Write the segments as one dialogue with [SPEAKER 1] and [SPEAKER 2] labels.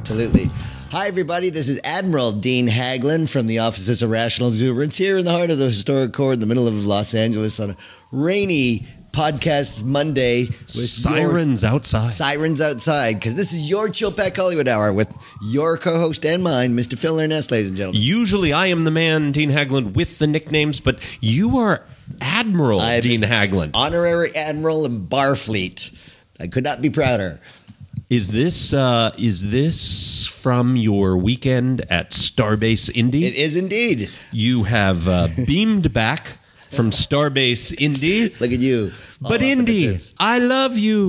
[SPEAKER 1] Absolutely. Hi, everybody. This is Admiral Dean Haglund from the Offices of Rational Exuberance here in the heart of the historic core in the middle of Los Angeles on a rainy podcast Monday with
[SPEAKER 2] Sirens outside.
[SPEAKER 1] Sirens outside, because this is your Chill Pack Hollywood Hour with your co-host and mine, Mr. Phil Ernest, ladies and gentlemen.
[SPEAKER 2] Usually I am the man, Dean Haglund, with the nicknames, but you are Admiral Dean Haglund.
[SPEAKER 1] Honorary Admiral of Barfleet. I could not be prouder.
[SPEAKER 2] Is this from your weekend at Starbase Indy?
[SPEAKER 1] It is indeed.
[SPEAKER 2] You have beamed back from Starbase Indy.
[SPEAKER 1] Look at you.
[SPEAKER 2] But Indy, I love you.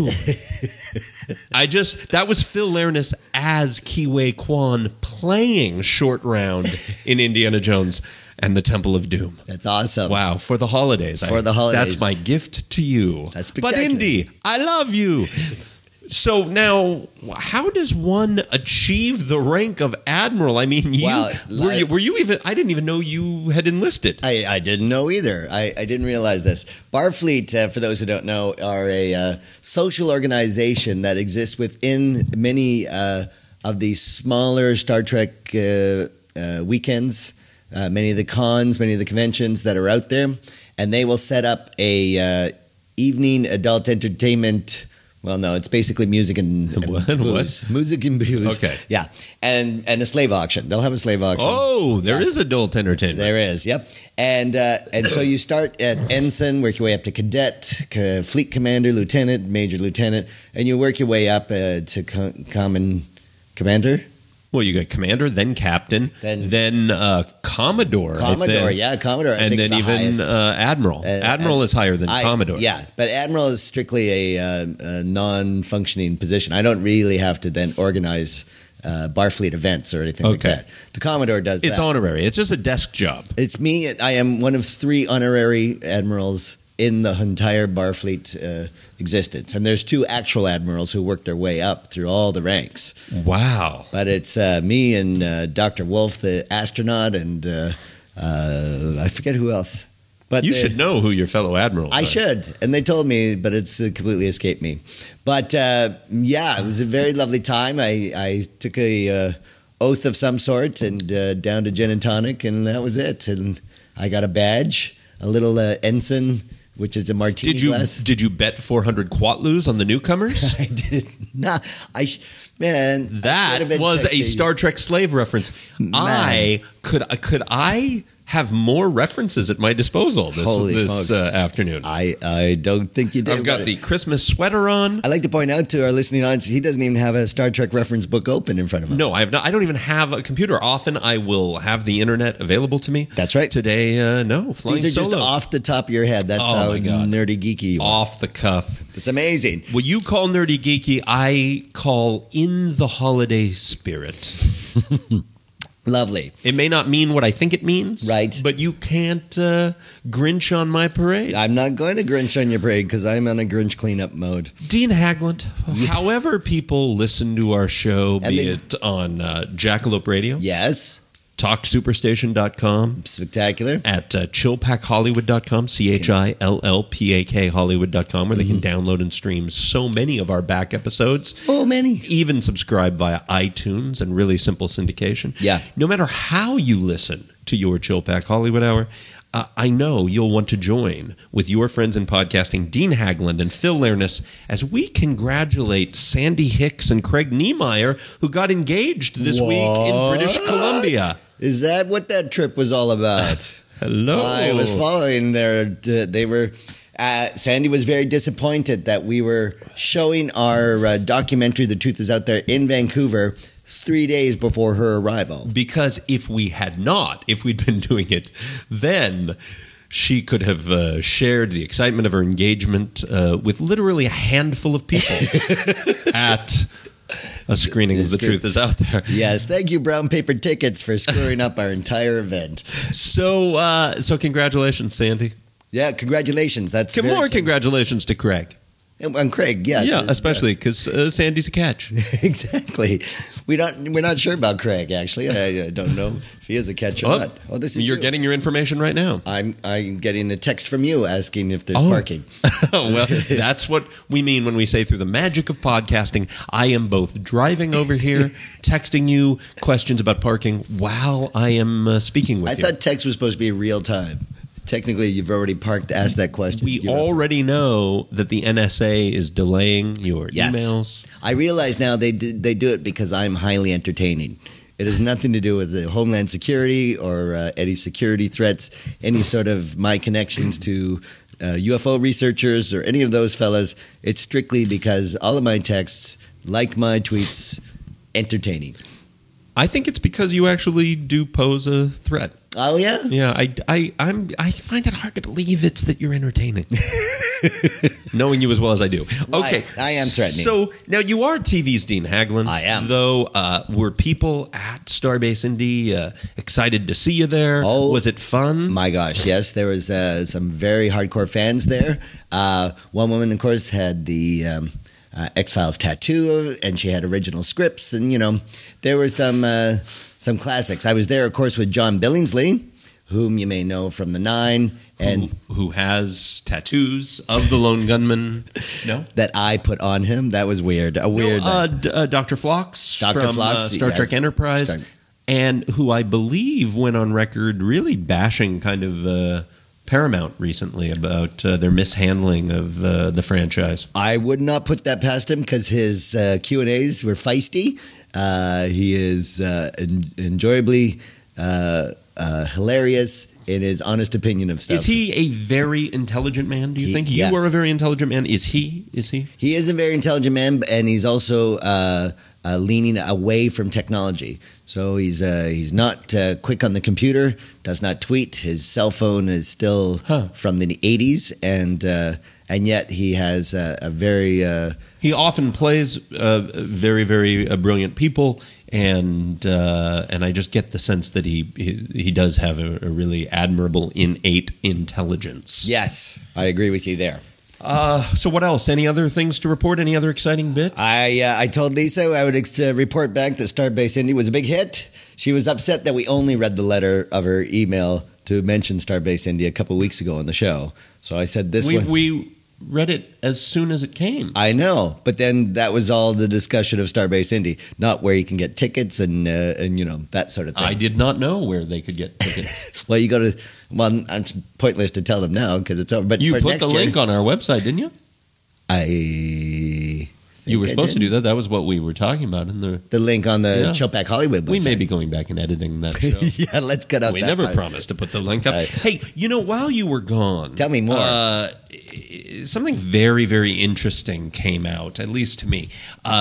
[SPEAKER 2] That was Phil Lernis as Kiwei Kwan playing Short Round in Indiana Jones and the Temple of Doom.
[SPEAKER 1] That's awesome.
[SPEAKER 2] Wow, for the holidays. That's my gift to you.
[SPEAKER 1] That's spectacular.
[SPEAKER 2] But Indy, I love you. So now, how does one achieve the rank of admiral? I mean, were you even? I didn't even know you had enlisted.
[SPEAKER 1] I didn't know either. I didn't realize this. Barfleet, for those who don't know, are a social organization that exists within many of the smaller Star Trek weekends, many of the cons, many of the conventions that are out there, and they will set up a evening adult entertainment. Well, no, it's basically music and booze. Music and booze.
[SPEAKER 2] Okay.
[SPEAKER 1] Yeah. And a slave auction. They'll have a slave auction.
[SPEAKER 2] Oh, there is adult entertainment.
[SPEAKER 1] There is, yep. And so you start at ensign, work your way up to cadet, fleet commander, lieutenant, major lieutenant, and you work your way up to common commander.
[SPEAKER 2] Well, you got commander, then captain, then commodore.
[SPEAKER 1] Commodore.
[SPEAKER 2] And then even admiral. Admiral is higher than commodore.
[SPEAKER 1] Yeah, but admiral is strictly a non-functioning position. I don't really have to then organize Barfleet events or anything like that. The commodore does that.
[SPEAKER 2] It's honorary. It's just a desk job.
[SPEAKER 1] It's me. I am one of 3 honorary admirals in the entire Barfleet existence. And there's 2 actual admirals who worked their way up through all the ranks.
[SPEAKER 2] Wow.
[SPEAKER 1] But it's me and Dr. Wolf, the astronaut, and I forget who else. But
[SPEAKER 2] you should know who your fellow admirals are.
[SPEAKER 1] I should. And they told me, but it's completely escaped me. But it was a very lovely time. I took a oath of some sort and down to gin and tonic, and that was it. And I got a badge, a little ensign, which is a martini glass.
[SPEAKER 2] Did you bet 400 quatlus on the newcomers?
[SPEAKER 1] I did. That
[SPEAKER 2] was a Star Trek slave reference.
[SPEAKER 1] Man.
[SPEAKER 2] Could I have more references at my disposal this afternoon?
[SPEAKER 1] I don't think you did.
[SPEAKER 2] I've got the Christmas sweater on.
[SPEAKER 1] I like to point out to our listening audience, he doesn't even have a Star Trek reference book open in front of him.
[SPEAKER 2] No, I have not. I don't even have a computer. Often I will have the internet available to me.
[SPEAKER 1] That's right.
[SPEAKER 2] Today, no. Flying
[SPEAKER 1] These are
[SPEAKER 2] solo.
[SPEAKER 1] just off the top of your head. That's how nerdy geeky you are.
[SPEAKER 2] Off the cuff.
[SPEAKER 1] It's amazing.
[SPEAKER 2] What you call nerdy geeky, I call in the holiday spirit.
[SPEAKER 1] Lovely.
[SPEAKER 2] It may not mean what I think it means.
[SPEAKER 1] Right.
[SPEAKER 2] But you can't Grinch on my parade.
[SPEAKER 1] I'm not going to Grinch on your parade because I'm on a Grinch cleanup mode.
[SPEAKER 2] Dean Haglund, however people listen to our show, it on Jackalope Radio.
[SPEAKER 1] Yes.
[SPEAKER 2] TalkSuperstation.com.
[SPEAKER 1] Spectacular.
[SPEAKER 2] At chillpackhollywood.com, CHILLPAK Hollywood.com, where they can download and stream so many of our back episodes.
[SPEAKER 1] Oh, many.
[SPEAKER 2] Even subscribe via iTunes and really simple syndication.
[SPEAKER 1] Yeah.
[SPEAKER 2] No matter how you listen to your Chill Pack Hollywood Hour, I know you'll want to join with your friends in podcasting, Dean Haglund and Phil Lernis, as we congratulate Sandy Hicks and Craig Niemeyer, who got engaged this week in British Columbia.
[SPEAKER 1] Is that what that trip was all about?
[SPEAKER 2] Hello.
[SPEAKER 1] I was following they were... Sandy was very disappointed that we were showing our documentary, The Truth Is Out There, in Vancouver 3 days before her arrival.
[SPEAKER 2] Because if we'd been doing it then, she could have shared the excitement of her engagement with literally a handful of people at a screening of The Truth Is Out There.
[SPEAKER 1] Yes, thank you, Brown Paper Tickets, for screwing up our entire event.
[SPEAKER 2] So congratulations, Sandy.
[SPEAKER 1] Yeah, congratulations. That's
[SPEAKER 2] more congratulations to Craig.
[SPEAKER 1] And Craig, yes.
[SPEAKER 2] Yeah, especially because Sandy's a catch.
[SPEAKER 1] Exactly. We're not sure about Craig, actually. I don't know if he is a catch or not. Oh, this is
[SPEAKER 2] You're getting your information right now.
[SPEAKER 1] I'm getting a text from you asking if there's parking.
[SPEAKER 2] Well, that's what we mean when we say through the magic of podcasting. I am both driving over here, texting you questions about parking while I am speaking with you.
[SPEAKER 1] I thought text was supposed to be real time. Technically, you've already parked to ask that question.
[SPEAKER 2] We already know that the NSA is delaying your emails.
[SPEAKER 1] I realize now they do it because I'm highly entertaining. It has nothing to do with the Homeland Security or any security threats, any sort of my connections to UFO researchers or any of those fellas. It's strictly because all of my texts, like my tweets, entertaining.
[SPEAKER 2] I think it's because you actually do pose a threat.
[SPEAKER 1] Oh yeah,
[SPEAKER 2] yeah. I find it hard to believe it's that you're entertaining, knowing you as well as I do. Okay,
[SPEAKER 1] I am threatening.
[SPEAKER 2] So now you are TV's Dean Haglund.
[SPEAKER 1] I am.
[SPEAKER 2] Though, were people at Starbase Indy excited to see you there?
[SPEAKER 1] Oh,
[SPEAKER 2] was it fun?
[SPEAKER 1] My gosh, yes. There was some very hardcore fans there. One woman, of course, had the X-Files tattoo, and she had original scripts, and there were some classics. I was there, of course, with John Billingsley, whom you may know from The Nine, and
[SPEAKER 2] who has tattoos of the Lone Gunman. No,
[SPEAKER 1] that I put on him. That was weird.
[SPEAKER 2] Dr. Phlox from Star Trek Enterprise, and who I believe went on record really bashing kind of Paramount recently about their mishandling of the franchise.
[SPEAKER 1] I would not put that past him because his Q&As were feisty. He is enjoyably hilarious in his honest opinion of stuff.
[SPEAKER 2] Is he a very intelligent man, do you think?
[SPEAKER 1] Yes.
[SPEAKER 2] You are a very intelligent man. Is he?
[SPEAKER 1] He is a very intelligent man, and he's also leaning away from technology. So he's not quick on the computer, does not tweet. His cell phone is still from the 80s, and yet he has a very...
[SPEAKER 2] he often plays very, very brilliant people, and I just get the sense that he does have a really admirable innate intelligence.
[SPEAKER 1] Yes, I agree with you there.
[SPEAKER 2] So what else? Any other things to report? Any other exciting bits?
[SPEAKER 1] I told Lisa I would report back that Starbase Indy was a big hit. She was upset that we only read the letter of her email to mention Starbase Indy a couple of weeks ago on the show. So I said
[SPEAKER 2] we read it as soon as it came.
[SPEAKER 1] I know, but then that was all the discussion of Starbase Indy, not where you can get tickets and that sort of thing.
[SPEAKER 2] I did not know where they could get tickets.
[SPEAKER 1] Well, you go to. Well, it's pointless to tell them now because it's over. But
[SPEAKER 2] you
[SPEAKER 1] for
[SPEAKER 2] put
[SPEAKER 1] next
[SPEAKER 2] the
[SPEAKER 1] year,
[SPEAKER 2] link on our website, didn't you? You were supposed to do that. That was what we were talking about in the
[SPEAKER 1] link on the Chilpack Hollywood website.
[SPEAKER 2] We may be going back and editing that show.
[SPEAKER 1] Yeah, let's cut out.
[SPEAKER 2] We
[SPEAKER 1] that
[SPEAKER 2] never
[SPEAKER 1] part.
[SPEAKER 2] promised to put the link up. Hey, while you were gone,
[SPEAKER 1] tell me more.
[SPEAKER 2] Something very, very interesting came out, at least to me.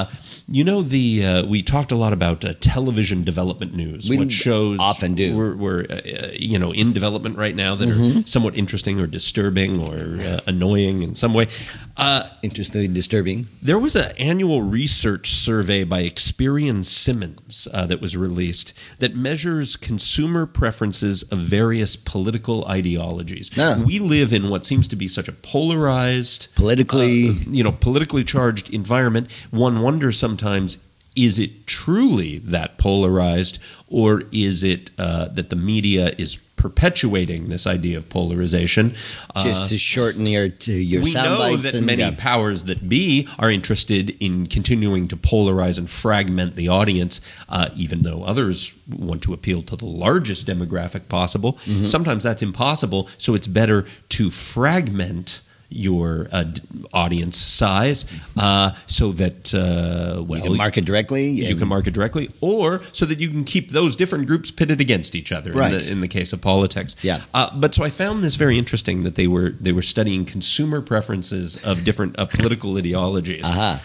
[SPEAKER 2] We talked a lot about television development news.
[SPEAKER 1] We
[SPEAKER 2] what shows
[SPEAKER 1] often do.
[SPEAKER 2] We're in development right now that are somewhat interesting or disturbing or annoying in some way.
[SPEAKER 1] Interestingly disturbing.
[SPEAKER 2] There was an annual research survey by Experian Simmons that was released that measures consumer preferences of various political ideologies. We live in what seems to be such a polarized, politically charged environment. One wonders sometimes, is it truly that polarized, or is it that the media is perpetuating this idea of polarization?
[SPEAKER 1] Just to shorten your
[SPEAKER 2] we
[SPEAKER 1] sound
[SPEAKER 2] know
[SPEAKER 1] bites.
[SPEAKER 2] That many powers that be are interested in continuing to polarize and fragment the audience, even though others want to appeal to the largest demographic possible. Sometimes that's impossible, so it's better to fragment your audience size so that
[SPEAKER 1] you can market directly.
[SPEAKER 2] You can market directly, or so that you can keep those different groups pitted against each other.
[SPEAKER 1] Right.
[SPEAKER 2] In the case of politics.
[SPEAKER 1] Yeah.
[SPEAKER 2] But so I found this very interesting that they were studying consumer preferences of different political ideologies.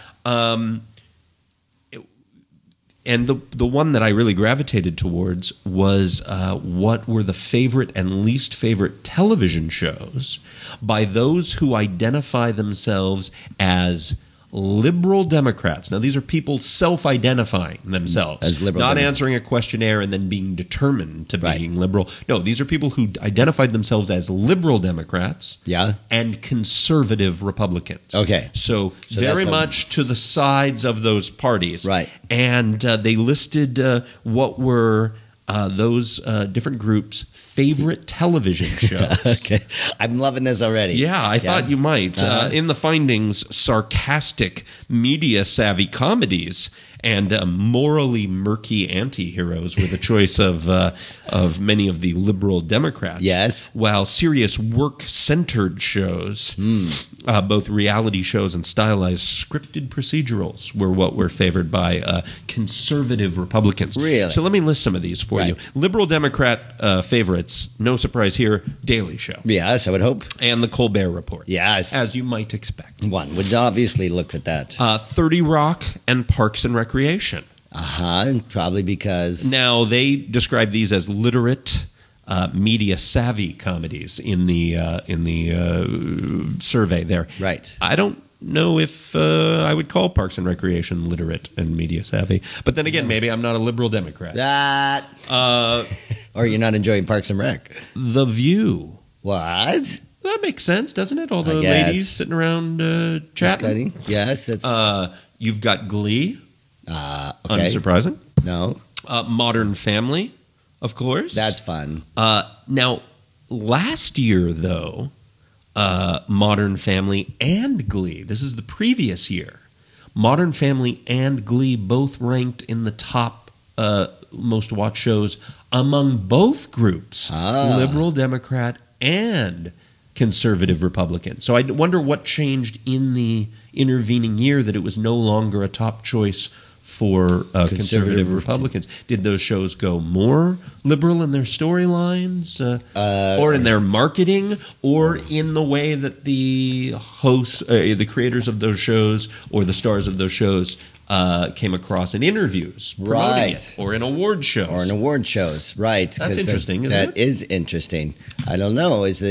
[SPEAKER 2] And the one that I really gravitated towards was what were the favorite and least favorite television shows by those who identify themselves as liberal Democrats. Now, these are people self-identifying themselves,
[SPEAKER 1] as liberal,
[SPEAKER 2] not answering a questionnaire and then being determined to being liberal. No, these are people who identified themselves as liberal Democrats
[SPEAKER 1] Yeah.
[SPEAKER 2] and conservative Republicans.
[SPEAKER 1] Okay.
[SPEAKER 2] So
[SPEAKER 1] that's
[SPEAKER 2] very much to the sides of those parties.
[SPEAKER 1] Right.
[SPEAKER 2] And they listed what were those different groups' favorite television shows.
[SPEAKER 1] Okay. I'm loving this already.
[SPEAKER 2] Yeah, I thought you might. In the findings, sarcastic, media-savvy comedies and morally murky anti-heroes were the choice of many of the liberal Democrats.
[SPEAKER 1] Yes.
[SPEAKER 2] While serious work-centered shows, both reality shows and stylized scripted procedurals were what were favored by conservative Republicans.
[SPEAKER 1] Really?
[SPEAKER 2] So let me list some of these for you. Liberal Democrat favorites, no surprise here, Daily Show.
[SPEAKER 1] Yes, I would hope.
[SPEAKER 2] And the Colbert Report.
[SPEAKER 1] Yes.
[SPEAKER 2] As you might expect.
[SPEAKER 1] One would obviously look at that.
[SPEAKER 2] 30 Rock and Parks and Recreation.
[SPEAKER 1] Probably because
[SPEAKER 2] Now, they describe these as literate, media-savvy comedies in the survey there.
[SPEAKER 1] Right.
[SPEAKER 2] I don't know if I would call Parks and Recreation literate and media-savvy. But then again, maybe I'm not a liberal Democrat.
[SPEAKER 1] that, or you're not enjoying Parks and Rec.
[SPEAKER 2] The View.
[SPEAKER 1] What?
[SPEAKER 2] That makes sense, doesn't it? All the
[SPEAKER 1] guess.
[SPEAKER 2] ladies sitting around chatting.
[SPEAKER 1] Discutting? Yes, that's
[SPEAKER 2] You've got Glee.
[SPEAKER 1] okay.
[SPEAKER 2] Unsurprising.
[SPEAKER 1] No,
[SPEAKER 2] Modern Family, of course.
[SPEAKER 1] that's fun.
[SPEAKER 2] Now, last year, though, Modern Family and Glee, this is the previous year, Modern Family and Glee both ranked in the top most watched shows among both groups, liberal Democrat and conservative Republican. So I wonder what changed in the intervening year that it was no longer a top choice for conservative Republicans. Did those shows go more liberal in their storylines, or in their marketing, or in the way that the hosts, the creators of those shows, or the stars of those shows came across in interviews, promoting it, or in award shows?
[SPEAKER 1] Or in award shows, right.
[SPEAKER 2] That's interesting, isn't it?
[SPEAKER 1] That is interesting. I don't know. Is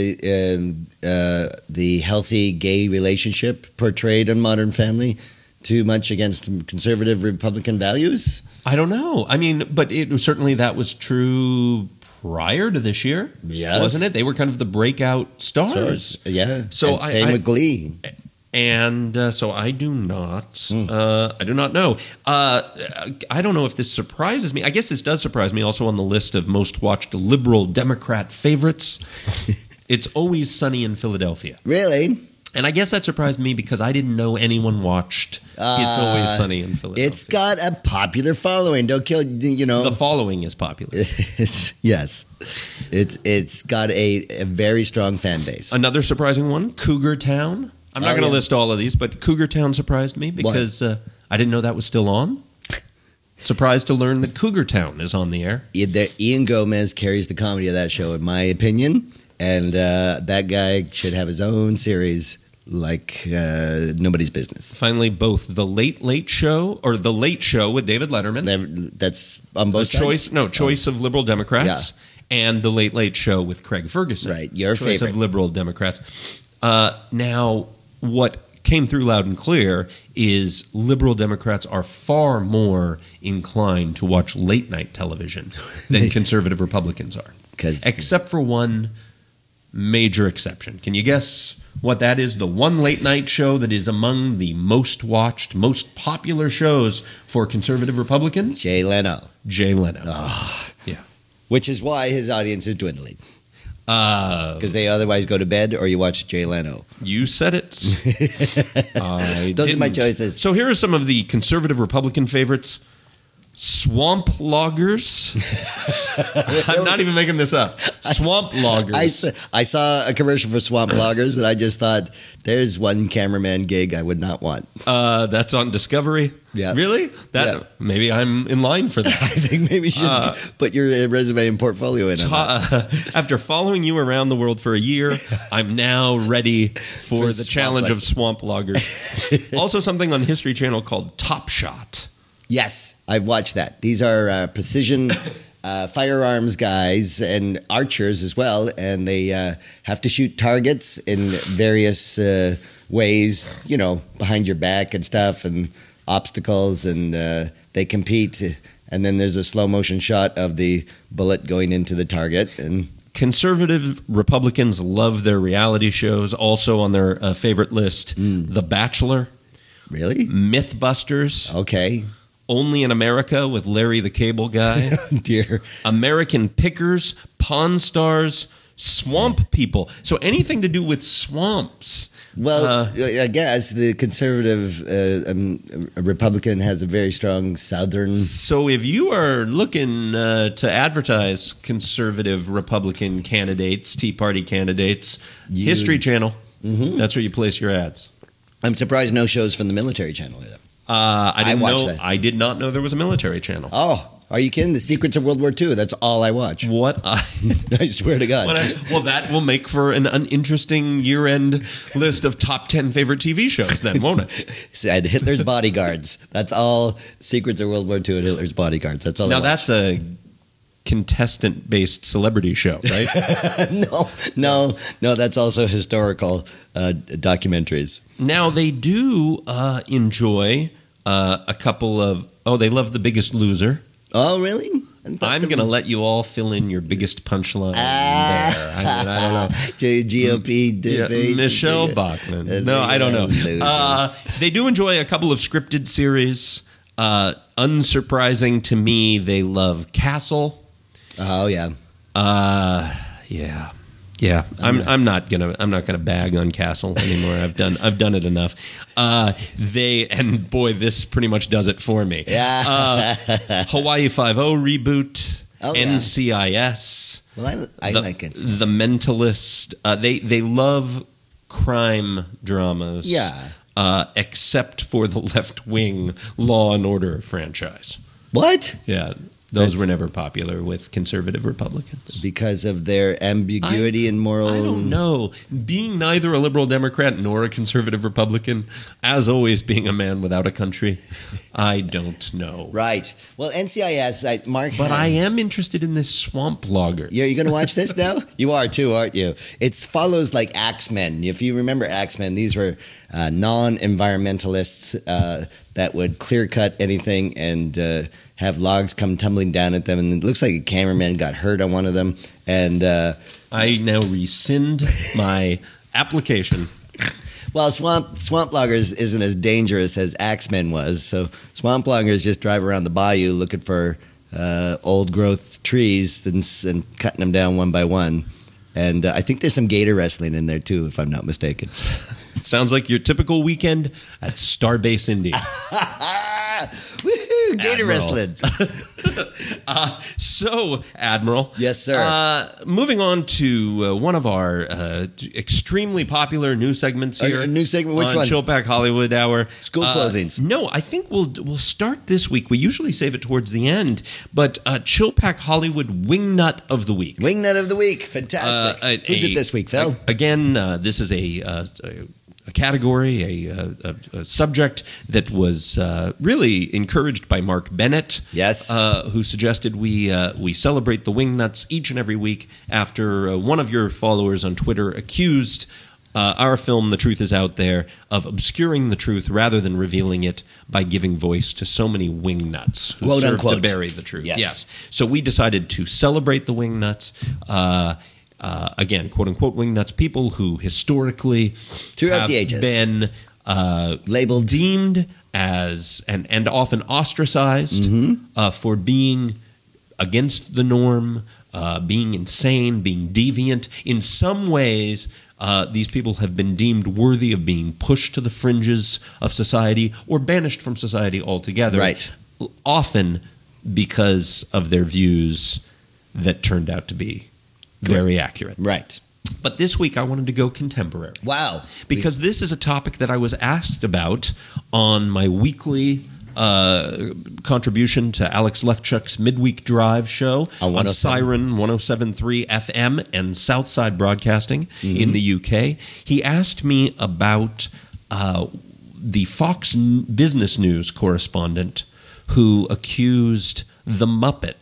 [SPEAKER 1] the healthy gay relationship portrayed in Modern Family too much against conservative Republican values?
[SPEAKER 2] I don't know. I mean, but certainly that was true prior to this year, wasn't it? They were kind of the breakout stars.
[SPEAKER 1] Yeah.
[SPEAKER 2] So
[SPEAKER 1] and same with Glee.
[SPEAKER 2] And so I do not. I do not know. I don't know if this surprises me. I guess this does surprise me. Also on the list of most watched liberal Democrat favorites, It's Always Sunny in Philadelphia.
[SPEAKER 1] Really?
[SPEAKER 2] And I guess that surprised me because I didn't know anyone watched It's Always Sunny in Philadelphia.
[SPEAKER 1] It's got a popular following. Don't kill,
[SPEAKER 2] The following is popular.
[SPEAKER 1] Yes. It's got a very strong fan base.
[SPEAKER 2] Another surprising one, Cougar Town. I'm not going to list all of these, but Cougar Town surprised me because I didn't know that was still on. Surprised to learn that Cougar Town is on the air.
[SPEAKER 1] Ian Gomez carries the comedy of that show, in my opinion. And that guy should have his own series like nobody's business.
[SPEAKER 2] Finally, both The Late Late Show, or The Late Show with David Letterman.
[SPEAKER 1] That's on both sides?
[SPEAKER 2] Choice of liberal Democrats.
[SPEAKER 1] Yeah.
[SPEAKER 2] And The Late Late Show with Craig Ferguson.
[SPEAKER 1] Right, your
[SPEAKER 2] choice
[SPEAKER 1] favorite.
[SPEAKER 2] of liberal Democrats. Now, what came through loud and clear is liberal Democrats are far more inclined to watch late night television than conservative Republicans are. Except for one major exception. Can you guess what that is? The one late night show that is among the most watched, most popular shows for conservative Republicans?
[SPEAKER 1] Jay Leno.
[SPEAKER 2] Jay Leno.
[SPEAKER 1] Yeah. Which is why his audience is dwindling. Because they otherwise go to bed or you watch Jay Leno.
[SPEAKER 2] You said it.
[SPEAKER 1] Those are my choices.
[SPEAKER 2] So here are some of the conservative Republican favorites. Swamp loggers. I'm not even making this up. Swamp loggers.
[SPEAKER 1] I saw a commercial for swamp loggers and I just thought, there's one cameraman gig I would not want.
[SPEAKER 2] That's on Discovery?
[SPEAKER 1] Yeah.
[SPEAKER 2] Really? Maybe I'm in line for that.
[SPEAKER 1] I think maybe you should put your resume and portfolio in.
[SPEAKER 2] After following you around the world for a year, I'm now ready for the challenge of swamp loggers. Also something on History Channel called Top Shot.
[SPEAKER 1] Yes, I've watched that. These are precision firearms guys and archers as well, and they have to shoot targets in various ways, behind your back and stuff, and obstacles, and they compete. And then there's a slow motion shot of the bullet going into the target. And
[SPEAKER 2] conservative Republicans love their reality shows. Also on their favorite list, The Bachelor.
[SPEAKER 1] Really?
[SPEAKER 2] Mythbusters.
[SPEAKER 1] Okay.
[SPEAKER 2] Only in America with Larry the Cable Guy.
[SPEAKER 1] Dear.
[SPEAKER 2] American Pickers, Pawn Stars, Swamp People. So anything to do with swamps.
[SPEAKER 1] Well, I guess the conservative Republican has a very strong southern.
[SPEAKER 2] So if you are looking to advertise conservative Republican candidates, Tea Party candidates, History Channel, that's where you place your ads.
[SPEAKER 1] I'm surprised no shows from the military channel either.
[SPEAKER 2] I did not know there was a military channel.
[SPEAKER 1] Oh, are you kidding? The Secrets of World War II. That's all I watch.
[SPEAKER 2] What?
[SPEAKER 1] I swear to God.
[SPEAKER 2] Well, that will make for an uninteresting year-end list of top 10 favorite TV shows then, won't it?
[SPEAKER 1] Said Hitler's Bodyguards. That's all. Secrets of World War II and Hitler's Bodyguards. That's all
[SPEAKER 2] Now,
[SPEAKER 1] I watch.
[SPEAKER 2] that's a contestant-based celebrity show, right?
[SPEAKER 1] No. That's also historical documentaries.
[SPEAKER 2] Now, they do enjoy a couple of... Oh, they love The Biggest Loser.
[SPEAKER 1] Oh, really?
[SPEAKER 2] I'm going to let you all fill in your biggest punchline there. I don't know.
[SPEAKER 1] GOP debate.
[SPEAKER 2] Michelle Bachmann. No, I don't know. They do enjoy a couple of scripted series. Unsurprising to me, they love Castle.
[SPEAKER 1] Oh, yeah.
[SPEAKER 2] Yeah. I'm not gonna bag on Castle anymore. I've done it enough. This pretty much does it for me.
[SPEAKER 1] Yeah.
[SPEAKER 2] Hawaii Five-0 reboot.
[SPEAKER 1] Oh, yeah.
[SPEAKER 2] NCIS.
[SPEAKER 1] Well, I like it.
[SPEAKER 2] The Mentalist. They love crime dramas.
[SPEAKER 1] Yeah.
[SPEAKER 2] Except for the left-wing Law and Order franchise.
[SPEAKER 1] What?
[SPEAKER 2] Yeah. Those were never popular with conservative Republicans.
[SPEAKER 1] Because of their ambiguity and moral...
[SPEAKER 2] I don't know. Being neither a liberal Democrat nor a conservative Republican, as always being a man without a country, I don't know.
[SPEAKER 1] Right. Well, NCIS, Mark...
[SPEAKER 2] But I am interested in this Swamp Logger.
[SPEAKER 1] You're going to watch this now? You are too, aren't you? It follows like Axemen. If you remember Axemen, these were non-environmentalists that would clear-cut anything and... have logs come tumbling down at them, and it looks like a cameraman got hurt on one of them. And
[SPEAKER 2] I now rescind my application.
[SPEAKER 1] Well, swamp loggers isn't as dangerous as Axemen was. So swamp loggers just drive around the bayou looking for old growth trees and cutting them down one by one. And I think there's some gator wrestling in there too, if I'm not mistaken.
[SPEAKER 2] Sounds like your typical weekend at Starbase Indy.
[SPEAKER 1] Woohoo! Gator wrestling.
[SPEAKER 2] So, Admiral.
[SPEAKER 1] Yes, sir.
[SPEAKER 2] Moving on to one of our extremely popular new segments here.
[SPEAKER 1] A new segment? Which
[SPEAKER 2] on
[SPEAKER 1] one?
[SPEAKER 2] Chilpack Hollywood Hour.
[SPEAKER 1] School closings.
[SPEAKER 2] No, I think we'll start this week. We usually save it towards the end, but Chilpack Hollywood Wingnut of the Week.
[SPEAKER 1] Wingnut of the Week. Fantastic. Who's it this week, Phil?
[SPEAKER 2] Again, this is a category, a subject that was really encouraged by Mark Bennett.
[SPEAKER 1] Yes.
[SPEAKER 2] Who suggested we celebrate the Wingnuts each and every week after one of your followers on Twitter accused our film, The Truth Is Out There, of obscuring the truth rather than revealing it by giving voice to so many wingnuts who
[SPEAKER 1] Quote,
[SPEAKER 2] serve
[SPEAKER 1] unquote.
[SPEAKER 2] to bury the truth.
[SPEAKER 1] Yes.
[SPEAKER 2] So we decided to celebrate the Wingnuts. Again, quote-unquote wingnuts, people who historically
[SPEAKER 1] Throughout
[SPEAKER 2] have
[SPEAKER 1] the ages.
[SPEAKER 2] been
[SPEAKER 1] Labeled.
[SPEAKER 2] deemed as, and often ostracized for being against the norm, being insane, being deviant. In some ways, these people have been deemed worthy of being pushed to the fringes of society or banished from society altogether.
[SPEAKER 1] Right.
[SPEAKER 2] Often because of their views that turned out to be very accurate.
[SPEAKER 1] Right.
[SPEAKER 2] But this week I wanted to go contemporary.
[SPEAKER 1] Wow.
[SPEAKER 2] Because this is a topic that I was asked about on my weekly contribution to Alex Lefchuk's Midweek Drive show on Siren 107.3 FM and Southside Broadcasting in the UK. He asked me about the Fox Business News correspondent who accused the Muppets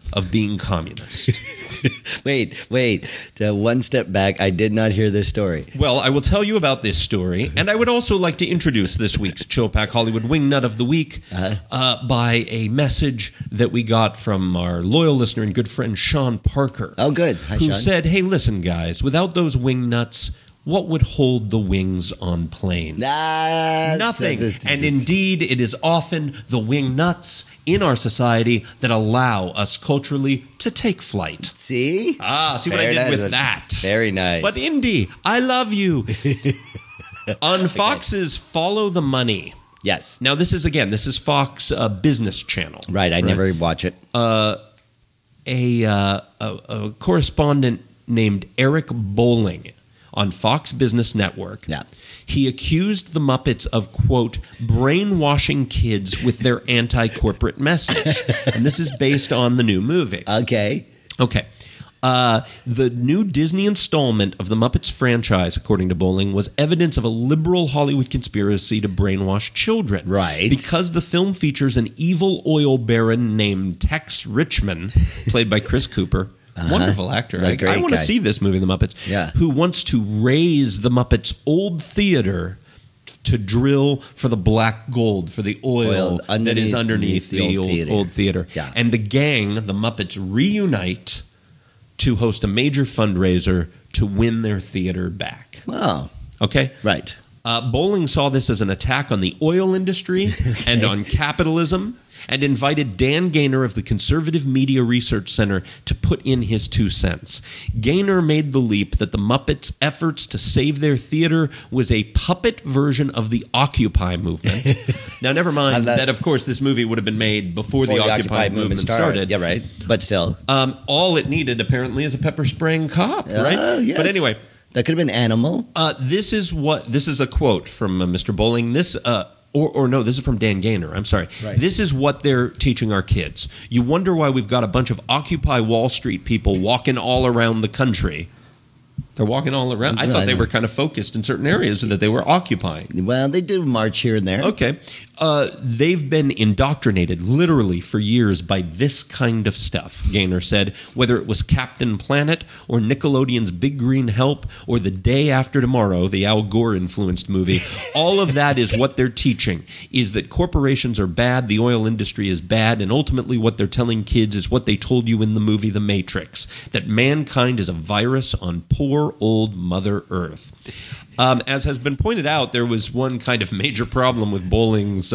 [SPEAKER 2] of being communist.
[SPEAKER 1] Wait. One step back. I did not hear this story.
[SPEAKER 2] Well, I will tell you about this story, and I would also like to introduce this week's Chilpack Hollywood Wingnut of the Week by a message that we got from our loyal listener and good friend Sean Parker.
[SPEAKER 1] Oh, good. Hi,
[SPEAKER 2] who
[SPEAKER 1] Sean.
[SPEAKER 2] said, "Hey, listen, guys, without those wingnuts, what would hold the wings on planes? Nothing. And indeed, it is often the wingnuts in our society that allow us culturally to take flight."
[SPEAKER 1] See?
[SPEAKER 2] See what I did with that?
[SPEAKER 1] Very nice.
[SPEAKER 2] But Indy, I love you. On Fox's Follow the Money.
[SPEAKER 1] Yes.
[SPEAKER 2] Now, this is Fox Business Channel.
[SPEAKER 1] Right. I never watch it.
[SPEAKER 2] A correspondent named Eric Bolling on Fox Business Network.
[SPEAKER 1] Yeah.
[SPEAKER 2] He accused the Muppets of, quote, brainwashing kids with their anti-corporate message. And this is based on the new movie.
[SPEAKER 1] Okay.
[SPEAKER 2] The new Disney installment of the Muppets franchise, according to Bolling, was evidence of a liberal Hollywood conspiracy to brainwash children.
[SPEAKER 1] Right.
[SPEAKER 2] Because the film features an evil oil baron named Tex Richman, played by Chris Cooper. Wonderful actor. I want to see this movie, The Muppets.
[SPEAKER 1] Yeah.
[SPEAKER 2] Who wants to raise the Muppets' old theater to drill for the black gold, for the oil that is underneath the old theater.
[SPEAKER 1] Yeah.
[SPEAKER 2] And the gang, the Muppets, reunite to host a major fundraiser to win their theater back.
[SPEAKER 1] Wow.
[SPEAKER 2] Okay?
[SPEAKER 1] Right.
[SPEAKER 2] Bolling saw this as an attack on the oil industry and on capitalism, and invited Dan Gaynor of the Conservative Media Research Center to put in his 2 cents. Gaynor made the leap that the Muppets' efforts to save their theater was a puppet version of the Occupy movement. Now, never mind that, of course, this movie would have been made before the Occupy movement started.
[SPEAKER 1] Yeah, right. But still.
[SPEAKER 2] All it needed, apparently, is a pepper-spraying cop, right?
[SPEAKER 1] Yes.
[SPEAKER 2] But anyway.
[SPEAKER 1] That could have been Animal.
[SPEAKER 2] This is a quote from Mr. Bolling. This is from Dan Gaynor. I'm sorry.
[SPEAKER 1] Right.
[SPEAKER 2] This is what they're teaching our kids. You wonder why we've got a bunch of Occupy Wall Street people walking all around the country. They're walking all around. I thought they were kind of focused in certain areas that they were occupying.
[SPEAKER 1] Well, they do march here and there.
[SPEAKER 2] Okay. They've been indoctrinated literally for years by this kind of stuff, Gaynor said, whether it was Captain Planet or Nickelodeon's Big Green Help or The Day After Tomorrow, the Al Gore-influenced movie. All of that is what they're teaching, is that corporations are bad, the oil industry is bad, and ultimately what they're telling kids is what they told you in the movie The Matrix, that mankind is a virus on poor old Mother Earth. As has been pointed out, there was one kind of major problem with Bolling's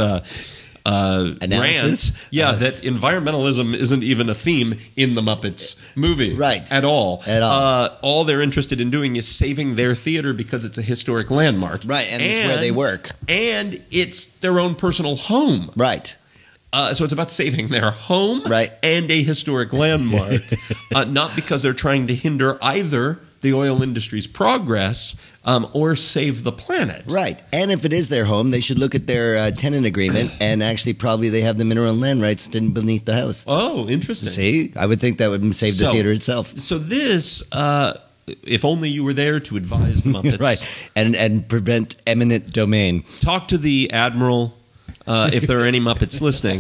[SPEAKER 1] analysis.
[SPEAKER 2] Rant, that environmentalism isn't even a theme in the Muppets movie,
[SPEAKER 1] right?
[SPEAKER 2] At all.
[SPEAKER 1] All
[SPEAKER 2] they're interested in doing is saving their theater because it's a historic landmark,
[SPEAKER 1] right? And it's where they work,
[SPEAKER 2] and it's their own personal home,
[SPEAKER 1] right?
[SPEAKER 2] So it's about saving their home,
[SPEAKER 1] right,
[SPEAKER 2] and a historic landmark, not because they're trying to hinder either the oil industry's progress or save the planet.
[SPEAKER 1] Right. And if it is their home, they should look at their tenant agreement and actually probably they have the mineral land rights beneath the house.
[SPEAKER 2] Oh, interesting.
[SPEAKER 1] See? I would think that would save the theater itself.
[SPEAKER 2] So this, if only you were there to advise the Muppets.
[SPEAKER 1] Right. And prevent eminent domain.
[SPEAKER 2] Talk to the Admiral if there are any Muppets listening.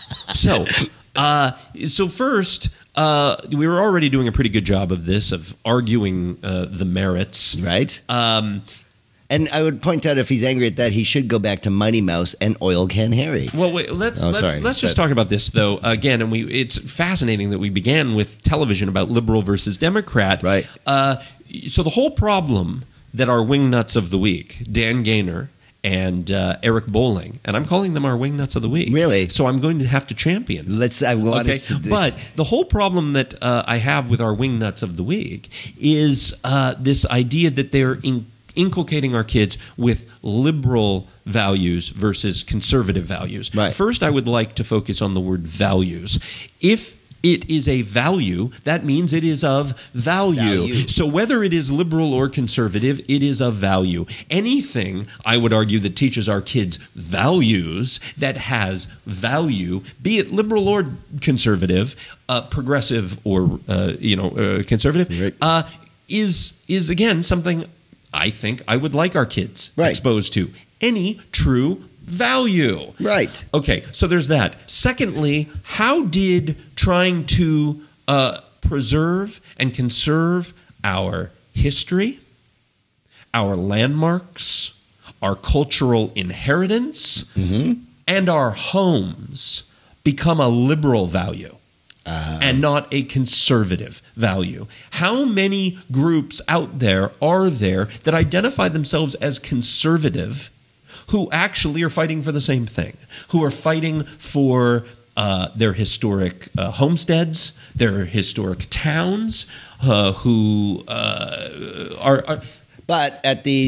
[SPEAKER 2] So first... we were already doing a pretty good job of this, of arguing the merits.
[SPEAKER 1] Right. And I would point out if he's angry at that, he should go back to Mighty Mouse and Oil Can Harry.
[SPEAKER 2] Well, wait, let's just talk about this, though, again. And it's fascinating that we began with television about liberal versus Democrat.
[SPEAKER 1] Right.
[SPEAKER 2] So the whole problem that our wingnuts of the week, Dan Gaynor and Eric Bolling, and I'm calling them our wingnuts of the week.
[SPEAKER 1] Really?
[SPEAKER 2] So I'm going to have to champion.
[SPEAKER 1] But
[SPEAKER 2] the whole problem that I have with our wingnuts of the week is this idea that they're inculcating our kids with liberal values versus conservative values.
[SPEAKER 1] Right.
[SPEAKER 2] First, I would like to focus on the word values. If it is a value, that means it is of value. So whether it is liberal or conservative, it is of value. Anything, I would argue, that teaches our kids values, that has value, be it liberal or conservative, progressive or conservative,
[SPEAKER 1] right.
[SPEAKER 2] is again something I think I would like our kids exposed to. Any true value.
[SPEAKER 1] Right.
[SPEAKER 2] Okay, so there's that. Secondly, how did trying to preserve and conserve our history, our landmarks, our cultural inheritance, and our homes become a liberal value and not a conservative value. How many groups out there are there that identify themselves as conservative who actually are fighting for the same thing, who are fighting for their historic homesteads, their historic towns, who are.
[SPEAKER 1] But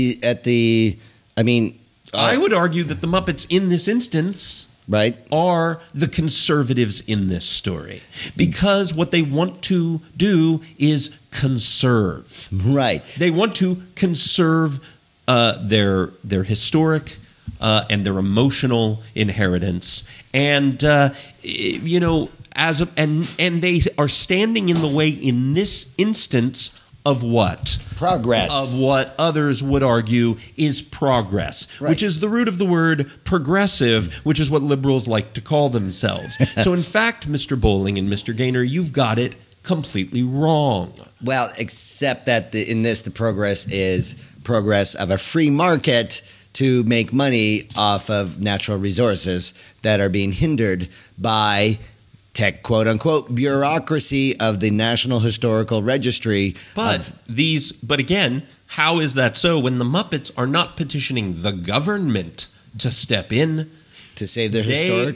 [SPEAKER 2] I would argue that the Muppets in this instance,
[SPEAKER 1] right,
[SPEAKER 2] are the conservatives in this story, because what they want to do is conserve.
[SPEAKER 1] Right.
[SPEAKER 2] They want to conserve their historic and their emotional inheritance, and and they are standing in the way in this instance of what?
[SPEAKER 1] Progress.
[SPEAKER 2] Of what others would argue is progress,
[SPEAKER 1] right,
[SPEAKER 2] which is the root of the word progressive, which is what liberals like to call themselves. So in fact, Mr. Bowling and Mr. Gaynor, you've got it completely wrong.
[SPEAKER 1] Well, except that in this, the progress is progress of a free market to make money off of natural resources that are being hindered by tech, quote-unquote, bureaucracy of the National Historical Registry.
[SPEAKER 2] But again, how is that so when the Muppets are not petitioning the government to step in
[SPEAKER 1] to save their historic?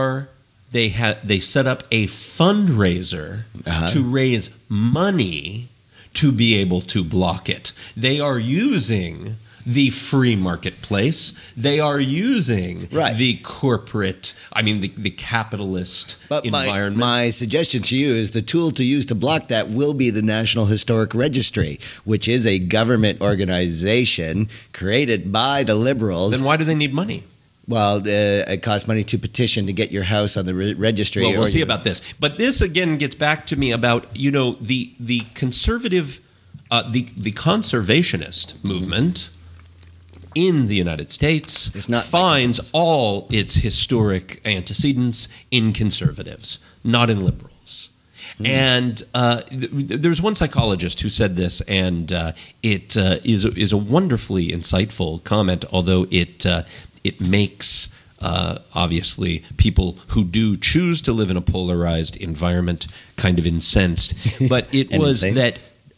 [SPEAKER 2] They set up a fundraiser to raise money to be able to block it. They are using the free marketplace. They are using the corporate, the capitalist environment.
[SPEAKER 1] My suggestion to you is the tool to use to block that will be the National Historic Registry, which is a government organization created by the liberals.
[SPEAKER 2] Then why do they need money?
[SPEAKER 1] Well, it costs money to petition to get your house on the registry.
[SPEAKER 2] Well, we'll see about this. But this, again, gets back to me about, the conservative, the conservationist movement in the United States finds all its historic antecedents in conservatives, not in liberals. And there's one psychologist who said this, and it is a wonderfully insightful comment, although it makes obviously people who do choose to live in a polarized environment kind of incensed. But it was that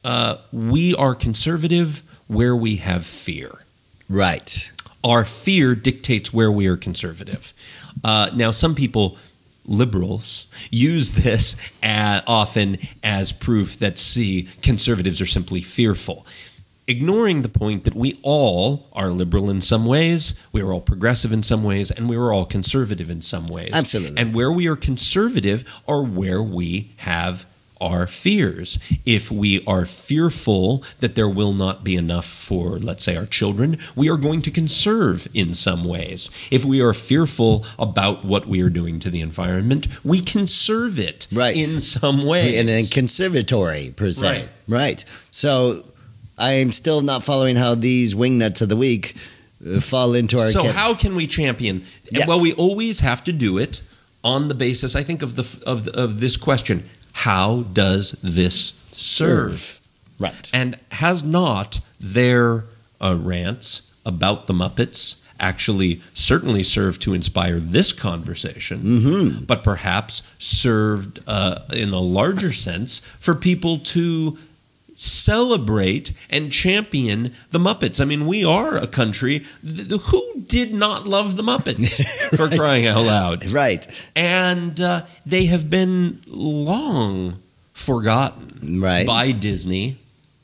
[SPEAKER 2] we are conservative where we have fear.
[SPEAKER 1] Right.
[SPEAKER 2] Our fear dictates where we are conservative. Now, some people, liberals, use this often as proof that, conservatives are simply fearful, ignoring the point that we all are liberal in some ways, we are all progressive in some ways, and we are all conservative in some ways.
[SPEAKER 1] Absolutely.
[SPEAKER 2] And where we are conservative are where we have our fears. If we are fearful that there will not be enough for, let's say, our children, we are going to conserve in some ways. If we are fearful about what we are doing to the environment, we conserve it in some ways.
[SPEAKER 1] In a conservatory, per se. Right. So I am still not following how these wingnuts of the week fall into our...
[SPEAKER 2] So how can we champion?
[SPEAKER 1] Yes.
[SPEAKER 2] Well, we always have to do it on the basis, I think, of this question. How does this serve?
[SPEAKER 1] Right.
[SPEAKER 2] And has not their rants about the Muppets actually certainly served to inspire this conversation, but perhaps served in a larger sense for people to celebrate and champion the Muppets. I mean, we are a country who did not love the Muppets, for crying out loud.
[SPEAKER 1] Right.
[SPEAKER 2] And they have been long forgotten by Disney,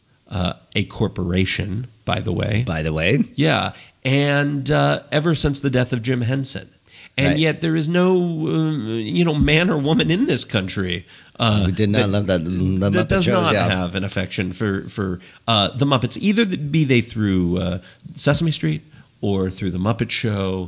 [SPEAKER 2] a corporation, by the way. Yeah. And ever since the death of Jim Henson. And yet there is no, man or woman in this country
[SPEAKER 1] who did not love the Muppet
[SPEAKER 2] that does
[SPEAKER 1] shows,
[SPEAKER 2] not have an affection for the Muppets, either be they through Sesame Street or through the Muppet Show,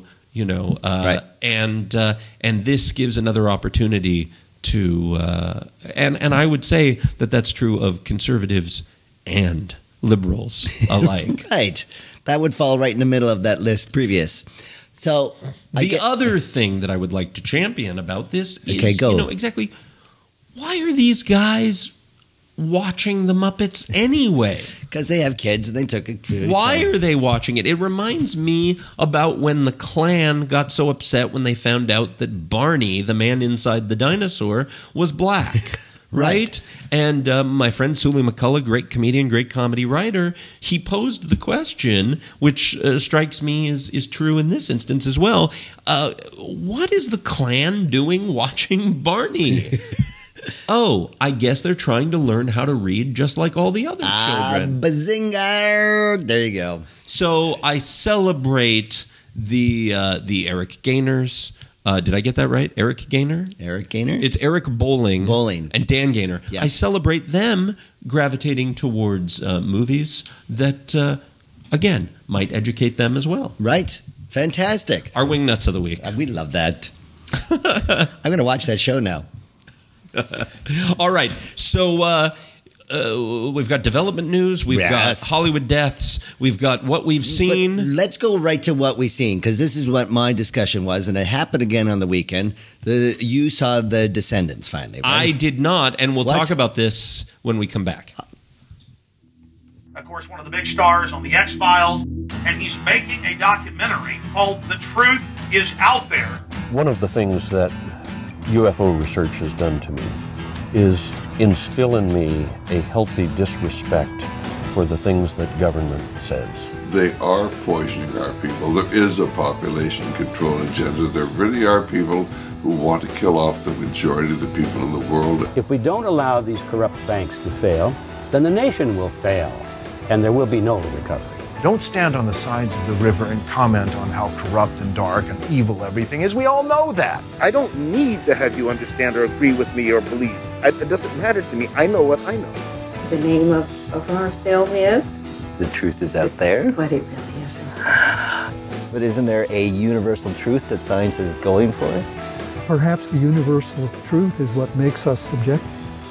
[SPEAKER 2] and this gives another opportunity to, and I would say that that's true of conservatives and liberals alike.
[SPEAKER 1] Right. That would fall right in the middle of that list previous. So
[SPEAKER 2] the other thing that I would like to champion about this is, exactly why are these guys watching the Muppets anyway?
[SPEAKER 1] Because they have kids and they took it.
[SPEAKER 2] Why are they watching it? It reminds me about when the Klan got so upset when they found out that Barney, the man inside the dinosaur, was black. Right? And my friend Sully McCullough, great comedian, great comedy writer, he posed the question, which strikes me is true in this instance as well. What is the Klan doing watching Barney? Oh, I guess they're trying to learn how to read just like all the other children.
[SPEAKER 1] Bazinga! There you go.
[SPEAKER 2] So I celebrate the Eric Gaynors. Did I get that right? Eric Gaynor?
[SPEAKER 1] Eric Gaynor?
[SPEAKER 2] It's Eric Bowling.
[SPEAKER 1] Bowling.
[SPEAKER 2] And Dan Gaynor.
[SPEAKER 1] Yeah.
[SPEAKER 2] I celebrate them gravitating towards movies that, again, might educate them as well.
[SPEAKER 1] Right. Fantastic.
[SPEAKER 2] Our Wingnuts of the Week.
[SPEAKER 1] We love that. I'm going to watch that show now.
[SPEAKER 2] All right. So we've got development news. We've got Hollywood deaths. We've got what we've seen.
[SPEAKER 1] But let's go right to what we've seen, because this is what my discussion was, and it happened again on the weekend. You saw The Descendants finally, right?
[SPEAKER 2] I did not, and we'll talk about this when we come back.
[SPEAKER 3] Of course, one of the big stars on The X-Files, and he's making a documentary called The Truth Is Out There.
[SPEAKER 4] One of the things that UFO research has done to me is instill in me a healthy disrespect for the things that government says.
[SPEAKER 5] They are poisoning our people. There is a population control agenda. There really are people who want to kill off the majority of the people in the world.
[SPEAKER 6] If we don't allow these corrupt banks to fail, then the nation will fail, and there will be no recovery.
[SPEAKER 7] Don't stand on the sides of the river and comment on how corrupt and dark and evil everything is. We all know that.
[SPEAKER 8] I don't need to have you understand or agree with me or believe. It doesn't matter to me. I know what I know.
[SPEAKER 9] The name of our film is?
[SPEAKER 10] The Truth Is Out There.
[SPEAKER 9] But it really isn't.
[SPEAKER 10] But isn't there a universal truth that science is going for?
[SPEAKER 11] Perhaps the universal truth is what makes us subjective.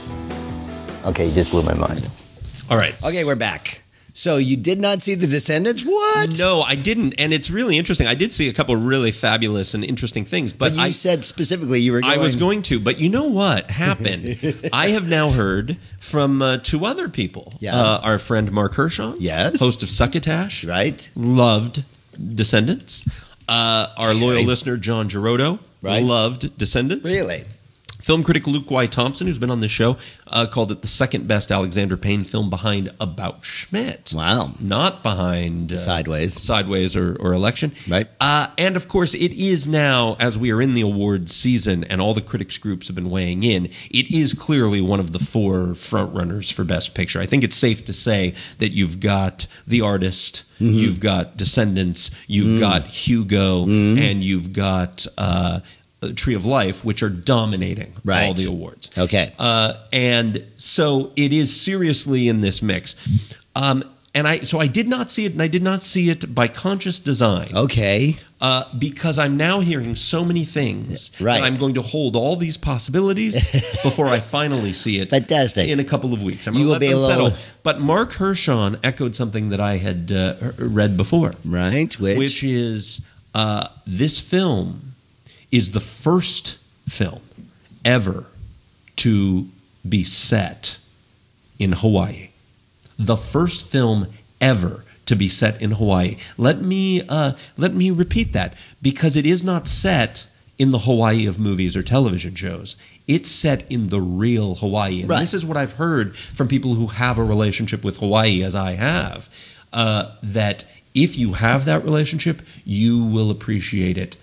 [SPEAKER 10] Okay, you just blew my mind.
[SPEAKER 2] All right.
[SPEAKER 1] Okay, we're back. So you did not see The Descendants? What?
[SPEAKER 2] No, I didn't, and it's really interesting. I did see a couple of really fabulous and interesting things, but
[SPEAKER 1] you said specifically you were going...
[SPEAKER 2] I was going to, but you know what happened? I have now heard from two other people.
[SPEAKER 1] Yeah.
[SPEAKER 2] Our friend Mark Hershon,
[SPEAKER 1] yes,
[SPEAKER 2] host of Succotash,
[SPEAKER 1] right,
[SPEAKER 2] loved Descendants. Our loyal listener John Girodo,
[SPEAKER 1] right,
[SPEAKER 2] loved Descendants.
[SPEAKER 1] Really?
[SPEAKER 2] Film critic Luke Y. Thompson, who's been on this show, called it the second best Alexander Payne film behind About Schmidt.
[SPEAKER 1] Wow.
[SPEAKER 2] Not behind Sideways or Election.
[SPEAKER 1] Right.
[SPEAKER 2] And of course, it is now, as we are in the awards season and all the critics groups have been weighing in, it is clearly one of the four frontrunners for Best Picture. I think it's safe to say that you've got The Artist, you've got Descendants, you've got Hugo, and you've got... Tree of Life, which are dominating all the awards.
[SPEAKER 1] Okay.
[SPEAKER 2] And so it is seriously in this mix. And I did not see it, and I did not see it by conscious design.
[SPEAKER 1] Okay.
[SPEAKER 2] Because I'm now hearing so many things that I'm going to hold all these possibilities before I finally see it.
[SPEAKER 1] Fantastic.
[SPEAKER 2] In a couple of weeks. I'm going to let them settle. But Mark Hershon echoed something that I had read before.
[SPEAKER 1] Right.
[SPEAKER 2] Which is this film is the first film ever to be set in Hawaii. The first film ever to be set in Hawaii. Let me repeat that, because it is not set in the Hawaii of movies or television shows. It's set in the real Hawaii. And this is what I've heard from people who have a relationship with Hawaii, as I have, that if you have that relationship, you will appreciate it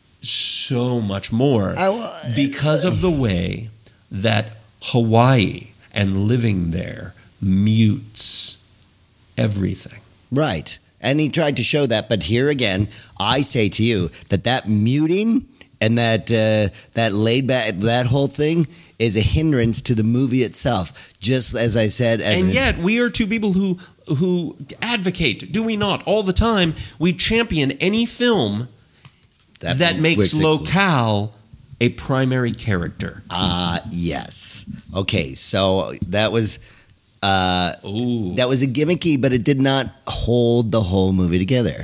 [SPEAKER 2] so much more because of the way that Hawaii and living there mutes everything.
[SPEAKER 1] Right. And he tried to show that, but here again, I say to you that muting and that laid back, that whole thing is a hindrance to the movie itself. Just as I said,
[SPEAKER 2] yet we are two people who advocate, do we not, all the time? We champion any film that makes locale a primary character.
[SPEAKER 1] Yes. Okay, so that was a gimmicky, but it did not hold the whole movie together.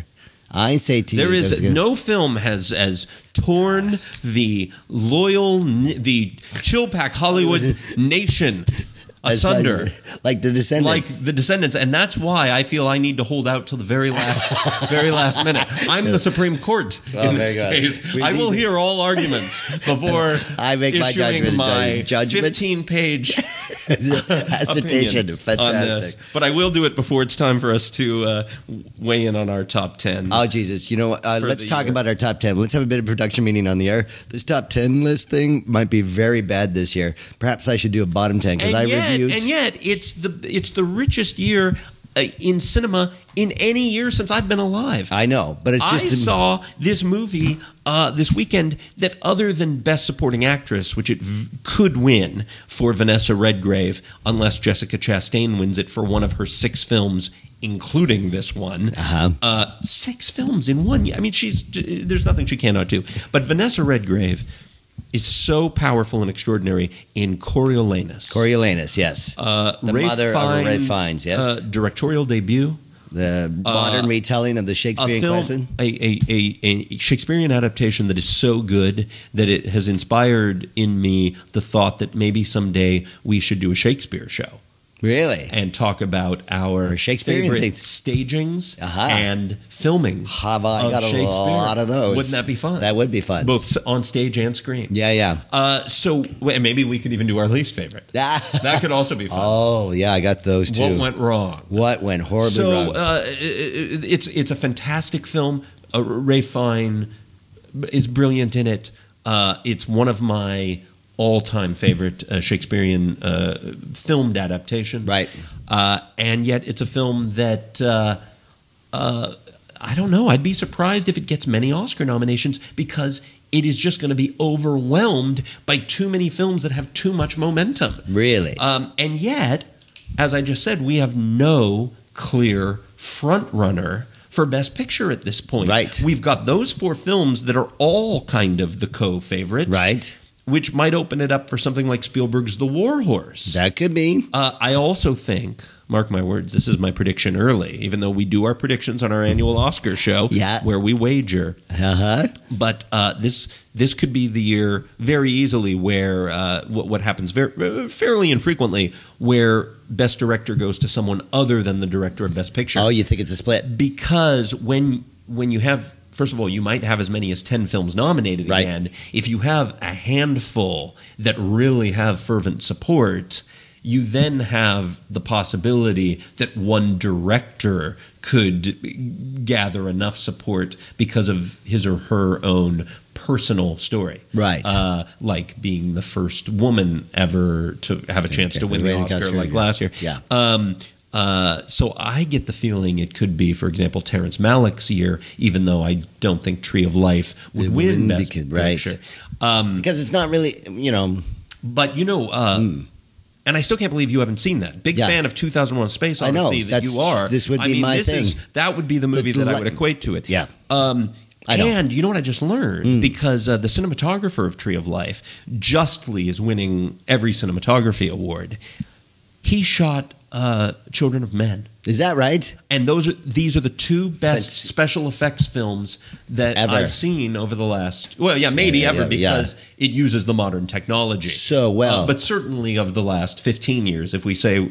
[SPEAKER 1] I say to
[SPEAKER 2] There
[SPEAKER 1] you,
[SPEAKER 2] is no film has as torn the Chilpack Hollywood nation asunder,
[SPEAKER 1] like the Descendants,
[SPEAKER 2] and that's why I feel I need to hold out till the very last minute. I'm the Supreme Court in this case. I will hear all arguments before
[SPEAKER 1] I make my judgment.
[SPEAKER 2] My
[SPEAKER 1] judgment?
[SPEAKER 2] 15-page
[SPEAKER 1] dissertation. Fantastic.
[SPEAKER 2] But I will do it before it's time for us to weigh in on our top 10.
[SPEAKER 1] Oh Jesus! You know what? Let's talk about our top 10. Let's have a bit of production meeting on the air. This top 10 list thing might be very bad this year. Perhaps I should do a bottom 10 because I reviewed.
[SPEAKER 2] And yet, it's the richest year in cinema in any year since I've been alive.
[SPEAKER 1] I know, but it's just...
[SPEAKER 2] I saw this movie this weekend that, other than Best Supporting Actress, which it could win for Vanessa Redgrave, unless Jessica Chastain wins it for one of her 6 films, including this one. 6 films in 1 year. I mean, there's nothing she cannot do. But Vanessa Redgrave is so powerful and extraordinary in Coriolanus.
[SPEAKER 1] Coriolanus, yes. The mother of Ralph Fiennes, yes.
[SPEAKER 2] Directorial debut.
[SPEAKER 1] The modern retelling of the Shakespearean classic.
[SPEAKER 2] A Shakespearean adaptation that is so good that it has inspired in me the thought that maybe someday we should do a Shakespeare show.
[SPEAKER 1] Really?
[SPEAKER 2] And talk about our
[SPEAKER 1] Shakespearean
[SPEAKER 2] favorite stagings and filmings.
[SPEAKER 1] I got a lot of those.
[SPEAKER 2] Wouldn't that be fun?
[SPEAKER 1] That would be fun.
[SPEAKER 2] Both on stage and screen.
[SPEAKER 1] Yeah.
[SPEAKER 2] So maybe we could even do our least favorite. That could also be fun.
[SPEAKER 1] Oh, yeah, I got those too.
[SPEAKER 2] What went wrong?
[SPEAKER 1] What went horribly wrong?
[SPEAKER 2] So it's a fantastic film. Ralph Fiennes is brilliant in it. It's one of my all-time favorite Shakespearean filmed adaptations.
[SPEAKER 1] Right.
[SPEAKER 2] And yet it's a film that, I don't know, I'd be surprised if it gets many Oscar nominations because it is just going to be overwhelmed by too many films that have too much momentum.
[SPEAKER 1] Really?
[SPEAKER 2] And yet, as I just said, we have no clear front runner for Best Picture at this point.
[SPEAKER 1] Right.
[SPEAKER 2] We've got those 4 films that are all kind of the co-favorites.
[SPEAKER 1] Right.
[SPEAKER 2] Which might open it up for something like Spielberg's The War Horse.
[SPEAKER 1] That could be.
[SPEAKER 2] I also think, mark my words, this is my prediction early, even though we do our predictions on our annual Oscar show where we wager. But this could be the year very easily where what happens fairly infrequently, where Best Director goes to someone other than the director of Best Picture.
[SPEAKER 1] Oh, you think it's a split?
[SPEAKER 2] Because when you have... First of all, you might have as many as 10 films nominated again. If you have a handful that really have fervent support, you then have the possibility that one director could gather enough support because of his or her own personal story.
[SPEAKER 1] Right.
[SPEAKER 2] Like being the first woman ever to have a chance to win the Oscar like last year.
[SPEAKER 1] Yeah.
[SPEAKER 2] So I get the feeling it could be, for example, Terrence Malick's year, even though I don't think Tree of Life would win Best Picture.
[SPEAKER 1] Because it's not really,
[SPEAKER 2] But, and I still can't believe you haven't seen that. Big fan of 2001: Space Odyssey that you are.
[SPEAKER 1] This would be my thing.
[SPEAKER 2] That would be the movie that I would equate to it.
[SPEAKER 1] Yeah.
[SPEAKER 2] And you know what I just learned? Because the cinematographer of Tree of Life justly is winning every cinematography award. He shot Children of Men.
[SPEAKER 1] Is that right?
[SPEAKER 2] And these are the 2 best special effects films that I've seen over the last... Well, because it uses the modern technology.
[SPEAKER 1] So well.
[SPEAKER 2] But certainly of the last 15 years, if we say,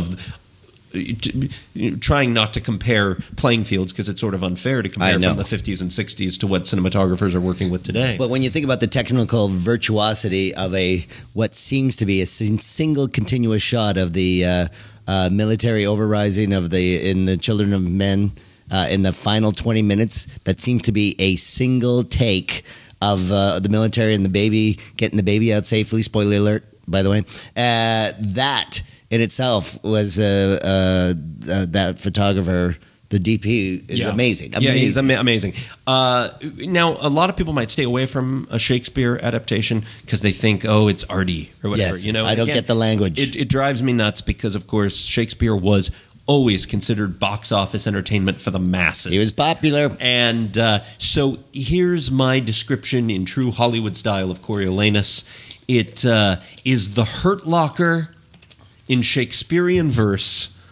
[SPEAKER 2] trying not to compare playing fields because it's sort of unfair to compare from the 50s and 60s to what cinematographers are working with today.
[SPEAKER 1] But when you think about the technical virtuosity of what seems to be a single continuous shot of the military overrising in the Children of Men in the final 20 minutes, that seems to be a single take of the military and the baby, getting the baby out safely. Spoiler alert, by the way. That in itself was that photographer, the DP, is amazing.
[SPEAKER 2] Yeah, he's amazing. Now, a lot of people might stay away from a Shakespeare adaptation because they think, it's arty or whatever.
[SPEAKER 1] Yes, I don't get the language.
[SPEAKER 2] It drives me nuts because, of course, Shakespeare was always considered box office entertainment for the masses.
[SPEAKER 1] He was popular.
[SPEAKER 2] And so here's my description in true Hollywood style of Coriolanus. It is the Hurt Locker in Shakespearean verse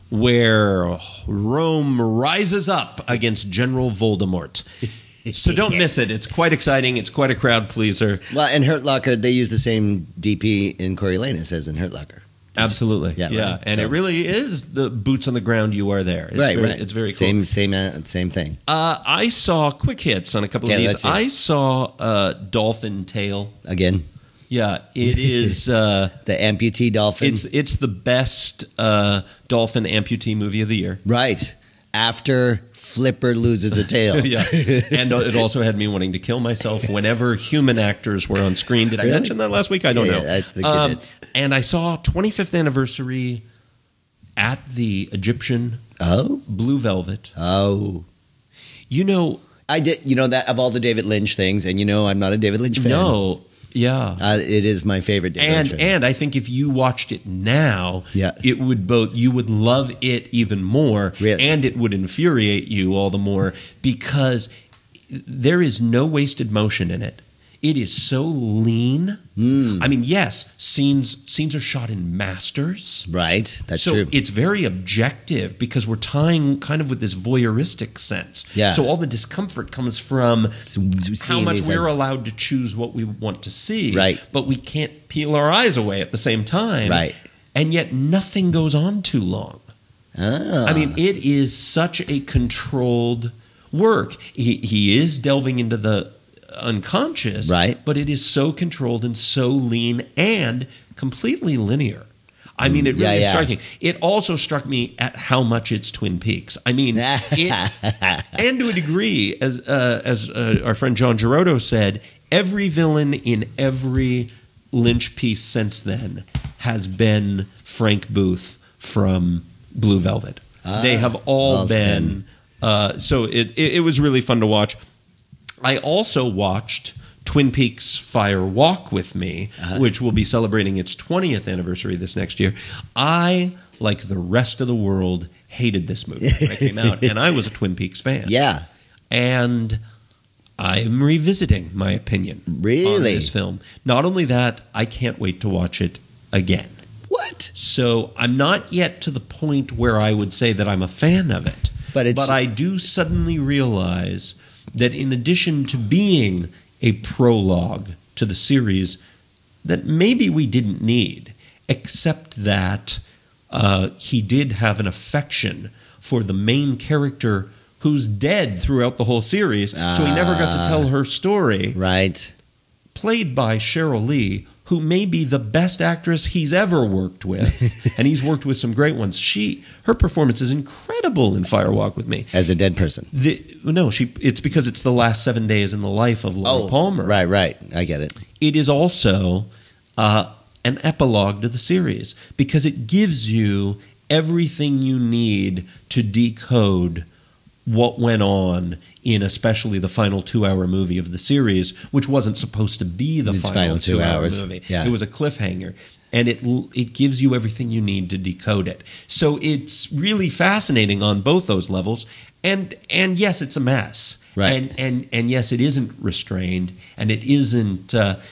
[SPEAKER 2] where Rome rises up against General Voldemort. So don't miss it. It's quite exciting. It's quite a crowd pleaser.
[SPEAKER 1] Well, in Hurt Locker, they use the same DP in Coriolanus as in Hurt Locker.
[SPEAKER 2] Absolutely.
[SPEAKER 1] Yeah. Right.
[SPEAKER 2] And
[SPEAKER 1] So-
[SPEAKER 2] it really is the boots on the ground. You are there. It's
[SPEAKER 1] right.
[SPEAKER 2] It's very cool.
[SPEAKER 1] Same thing.
[SPEAKER 2] I saw quick hits on a couple of
[SPEAKER 1] Yeah,
[SPEAKER 2] these.
[SPEAKER 1] let's hear it.
[SPEAKER 2] I saw Dolphin Tale.
[SPEAKER 1] Again,
[SPEAKER 2] Yeah, it is.
[SPEAKER 1] the amputee dolphin.
[SPEAKER 2] It's the best dolphin amputee movie of the year.
[SPEAKER 1] Right. After Flipper loses a tail.
[SPEAKER 2] Yeah, and it also had me wanting to kill myself whenever human actors were on screen. Did I
[SPEAKER 1] Really?
[SPEAKER 2] mention that last week? I don't know.
[SPEAKER 1] I think you did.
[SPEAKER 2] And I saw 25th anniversary at the Egyptian Blue Velvet.
[SPEAKER 1] Oh.
[SPEAKER 2] You know,
[SPEAKER 1] I did. You know that of all the David Lynch things, and you know I'm not a David Lynch fan.
[SPEAKER 2] no, yeah.
[SPEAKER 1] It is my favorite David Lynch film.
[SPEAKER 2] And I think if you watched it now,
[SPEAKER 1] Yeah.
[SPEAKER 2] it would you would love it even more,
[SPEAKER 1] Really?
[SPEAKER 2] and it would infuriate you all the more because there is no wasted motion in it. It is so lean. I mean, yes, scenes are shot in masters.
[SPEAKER 1] Right, that's
[SPEAKER 2] so
[SPEAKER 1] true.
[SPEAKER 2] it's very objective because we're tying kind of with this voyeuristic sense.
[SPEAKER 1] Yeah.
[SPEAKER 2] So all the discomfort comes from how
[SPEAKER 1] seeing
[SPEAKER 2] much
[SPEAKER 1] these,
[SPEAKER 2] we're allowed to choose what we want to see.
[SPEAKER 1] Right.
[SPEAKER 2] But we can't peel our eyes away at the same time.
[SPEAKER 1] Right.
[SPEAKER 2] And yet nothing goes on too long. I mean, it is such a controlled work. He is delving into the unconscious,
[SPEAKER 1] Right.
[SPEAKER 2] but it is so controlled and so lean and completely linear. I mean, it really is striking. It also struck me at how much it's Twin Peaks. I mean, and to a degree, as our friend John Girodo said, every villain in every Lynch piece since then has been Frank Booth from Blue Velvet. They have all been. So it was really fun to watch. I also watched Twin Peaks Fire Walk with Me, which will be celebrating its 20th anniversary this next year. I, like the rest of the world, hated this movie when it came out, and I was a Twin Peaks fan.
[SPEAKER 1] Yeah.
[SPEAKER 2] And I'm revisiting my opinion on this film. Not only that, I can't wait to watch it again.
[SPEAKER 1] What?
[SPEAKER 2] So I'm not yet to the point where I would say that I'm a fan of it. But I do suddenly realize that in addition to being a prologue to the series, that maybe we didn't need, except that he did have an affection for the main character who's dead throughout the whole series, so he never got to tell her story.
[SPEAKER 1] Right.
[SPEAKER 2] Played by Cheryl Lee, who may be the best actress he's ever worked with, and he's worked with some great ones. Her performance is incredible in Fire Walk with Me.
[SPEAKER 1] As a dead person.
[SPEAKER 2] It's because it's the last 7 days in the life of Laura Palmer.
[SPEAKER 1] Right. I get it.
[SPEAKER 2] It is also an epilogue to the series because it gives you everything you need to decode what went on in especially the final 2-hour movie of the series, which wasn't supposed to be the final 2 hours movie.
[SPEAKER 1] Yeah.
[SPEAKER 2] It was a cliffhanger. And it gives you everything you need to decode it. So it's really fascinating on both those levels. And yes, it's a mess.
[SPEAKER 1] Right.
[SPEAKER 2] And yes, it isn't restrained, and it isn't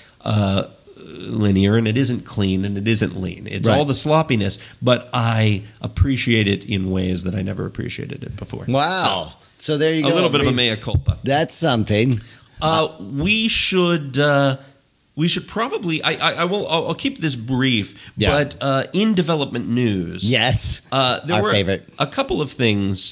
[SPEAKER 2] linear, and it isn't clean, and it isn't lean. It's all the sloppiness, but I appreciate it in ways that I never appreciated it before.
[SPEAKER 1] Wow. So there you go.
[SPEAKER 2] A little bit of a mea culpa.
[SPEAKER 1] That's something.
[SPEAKER 2] We should probably. I'll keep this brief.
[SPEAKER 1] Yeah.
[SPEAKER 2] But in development news,
[SPEAKER 1] Yes.
[SPEAKER 2] there
[SPEAKER 1] Our
[SPEAKER 2] were
[SPEAKER 1] favorite.
[SPEAKER 2] a couple of things,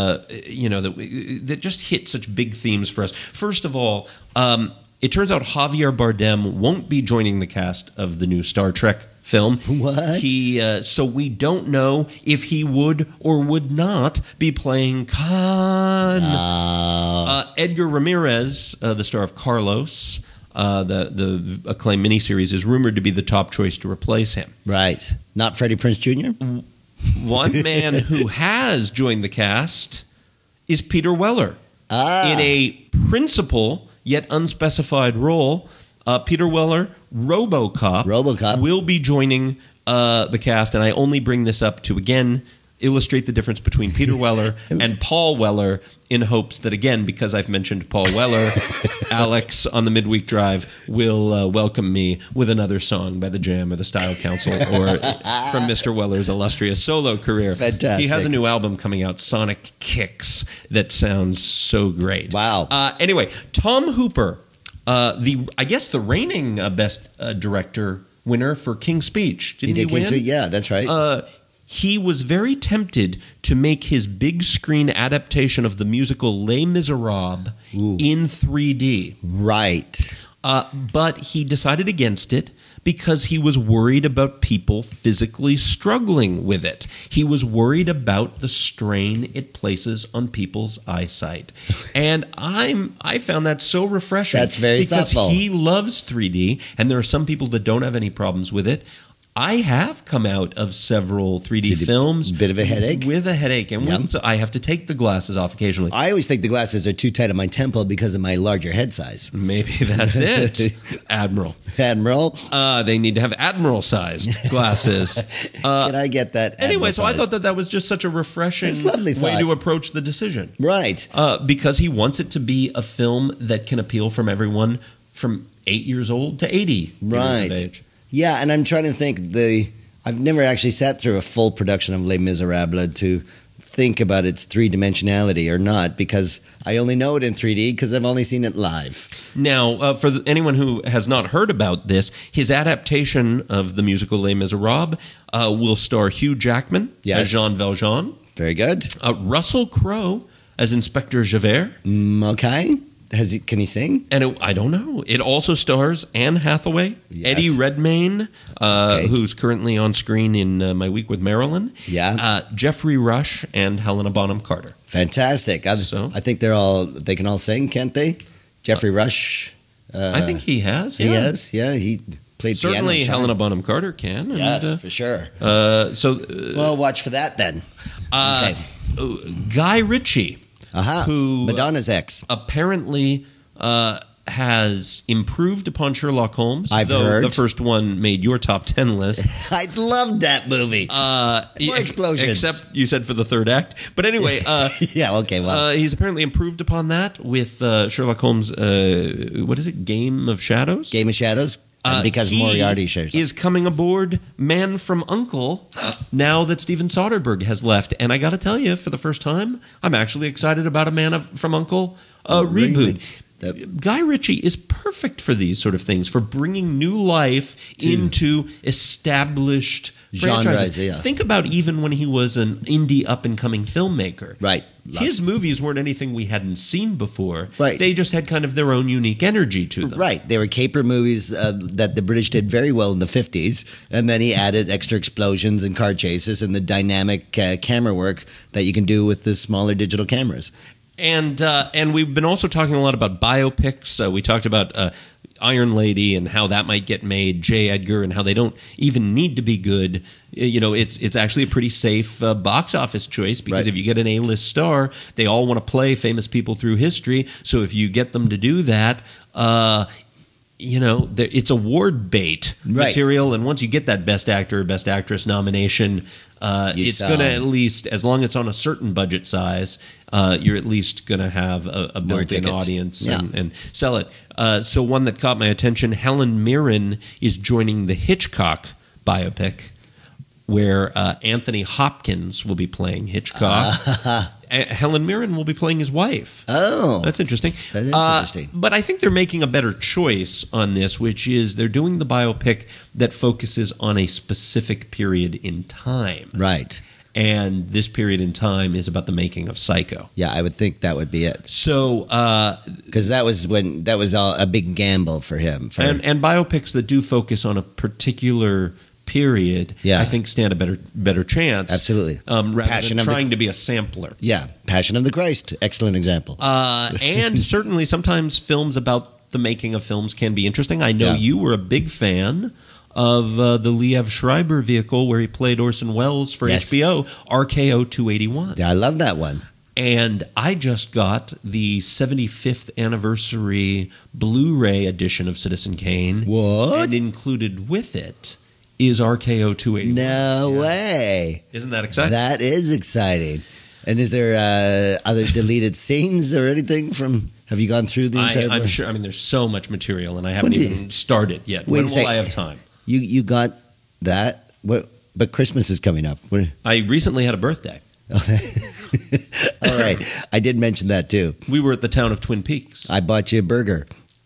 [SPEAKER 2] that just hit such big themes for us. First of all, it turns out Javier Bardem won't be joining the cast of the new Star Trek film.
[SPEAKER 1] What?
[SPEAKER 2] So we don't know if he would or would not be playing Khan. Edgar Ramirez, the star of Carlos, the acclaimed miniseries, is rumored to be the top choice to replace him.
[SPEAKER 1] Right. Not Freddie Prinze Jr.?
[SPEAKER 2] One man who has joined the cast is Peter Weller in a principal yet unspecified role. Peter Weller, RoboCop, will be joining the cast, and I only bring this up to again illustrate the difference between Peter Weller and Paul Weller in hopes that, again, because I've mentioned Paul Weller, Alex on the Midweek Drive will welcome me with another song by the Jam or the Style Council or from Mr. Weller's illustrious solo career.
[SPEAKER 1] Fantastic.
[SPEAKER 2] He has a new album coming out, Sonic Kicks, that sounds so great.
[SPEAKER 1] Wow.
[SPEAKER 2] Anyway, Tom Hooper, I guess the reigning Best Director winner for King's Speech. Didn't he win?
[SPEAKER 1] King's Speech? Yeah, that's right.
[SPEAKER 2] He was very tempted to make his big screen adaptation of the musical Les Miserables in 3D.
[SPEAKER 1] Right.
[SPEAKER 2] But he decided against it because he was worried about people physically struggling with it. He was worried about the strain it places on people's eyesight. And I found that so refreshing.
[SPEAKER 1] That's very thoughtful.
[SPEAKER 2] Because he loves 3D, and there are some people that don't have any problems with it. I have come out of several 3D films.
[SPEAKER 1] Bit of a headache?
[SPEAKER 2] With a headache. And I have to take the glasses off occasionally.
[SPEAKER 1] I always think the glasses are too tight on my temple because of my larger head size.
[SPEAKER 2] Maybe that's it. Admiral. They need to have Admiral-sized glasses.
[SPEAKER 1] Can I get that?
[SPEAKER 2] Anyway, so I thought that was just such a refreshing way to approach the decision.
[SPEAKER 1] Right.
[SPEAKER 2] Because he wants it to be a film that can appeal from everyone from 8 years old to 80 years of age.
[SPEAKER 1] Yeah, and I'm trying to think. I've never actually sat through a full production of Les Miserables to think about its three-dimensionality or not, because I only know it in 3D because I've only seen it live.
[SPEAKER 2] Now, for anyone who has not heard about this, his adaptation of the musical Les Miserables will star Hugh Jackman as Jean Valjean.
[SPEAKER 1] Very good.
[SPEAKER 2] Russell Crowe as Inspector Javert.
[SPEAKER 1] Okay. Can he sing?
[SPEAKER 2] And I don't know. It also stars Anne Hathaway, Eddie Redmayne, who's currently on screen in My Week with Marilyn.
[SPEAKER 1] Yeah.
[SPEAKER 2] Jeffrey Rush and Helena Bonham Carter.
[SPEAKER 1] Fantastic. I think they can all sing, can't they? Jeffrey Rush.
[SPEAKER 2] I think he has.
[SPEAKER 1] He has. Yeah, he played
[SPEAKER 2] certainly
[SPEAKER 1] piano.
[SPEAKER 2] Helena Bonham Carter can.
[SPEAKER 1] Yes, for sure.
[SPEAKER 2] Well,
[SPEAKER 1] watch for that then.
[SPEAKER 2] Guy Ritchie. Who
[SPEAKER 1] Madonna's ex
[SPEAKER 2] apparently has improved upon Sherlock Holmes.
[SPEAKER 1] I've heard
[SPEAKER 2] the first one made your top 10 list.
[SPEAKER 1] I loved that movie. More explosions,
[SPEAKER 2] except you said for the third act. But anyway, he's apparently improved upon that with Sherlock Holmes. What is it? Game of Shadows.
[SPEAKER 1] Game of Shadows. Because Moriarty shares
[SPEAKER 2] is coming aboard Man from U.N.C.L.E. now that Steven Soderbergh has left. And I got to tell you, for the first time, I'm actually excited about a Man from U.N.C.L.E. reboot. Guy Ritchie is perfect for these sort of things, for bringing new life into established franchises. Think about even when he was an indie up-and-coming filmmaker.
[SPEAKER 1] Right.
[SPEAKER 2] His movies weren't anything we hadn't seen before.
[SPEAKER 1] Right.
[SPEAKER 2] They just had kind of their own unique energy to them.
[SPEAKER 1] Right. They were caper movies that the British did very well in the 50s, and then he added extra explosions and car chases and the dynamic camera work that you can do with the smaller digital cameras.
[SPEAKER 2] And we've been also talking a lot about biopics. We talked about Iron Lady and how that might get made, J. Edgar, and how they don't even need to be good. It's actually a pretty safe box office choice because if you get an A-list star, they all want to play famous people through history. So if you get them to do that, it's award bait material. And once you get that Best Actor or Best Actress nomination, it's going to, at least, as long as it's on a certain budget size, you're at least going to have a built-in audience and sell it. So one that caught my attention, Helen Mirren is joining the Hitchcock biopic, where Anthony Hopkins will be playing Hitchcock. Helen Mirren will be playing his wife.
[SPEAKER 1] Oh.
[SPEAKER 2] That's interesting.
[SPEAKER 1] That is interesting.
[SPEAKER 2] But I think they're making a better choice on this, which is they're doing the biopic that focuses on a specific period in time.
[SPEAKER 1] Right.
[SPEAKER 2] And this period in time is about the making of Psycho.
[SPEAKER 1] Yeah, I would think that would be it.
[SPEAKER 2] So,
[SPEAKER 1] because that was a big gamble for him.
[SPEAKER 2] And biopics that do focus on a particular period, I think stand a better chance.
[SPEAKER 1] Absolutely.
[SPEAKER 2] Rather than trying to be a sampler.
[SPEAKER 1] Yeah, Passion of the Christ, excellent example.
[SPEAKER 2] And certainly sometimes films about the making of films can be interesting. I know you were a big fan of the Liev Schreiber vehicle where he played Orson Welles for HBO, RKO 281.
[SPEAKER 1] Yeah, I love that one.
[SPEAKER 2] And I just got the 75th anniversary Blu-ray edition of Citizen Kane.
[SPEAKER 1] What?
[SPEAKER 2] And included with it is RKO 281.
[SPEAKER 1] No way.
[SPEAKER 2] Isn't that exciting?
[SPEAKER 1] That is exciting. And is there other deleted scenes or anything from? Have you gone through the entire?
[SPEAKER 2] I'm sure. I mean, there's so much material, and I haven't even started yet. When will I have time?
[SPEAKER 1] You got that? What? But Christmas is coming up.
[SPEAKER 2] I recently had a birthday.
[SPEAKER 1] All right, I did mention that too.
[SPEAKER 2] We were at the town of Twin Peaks.
[SPEAKER 1] I bought you a burger.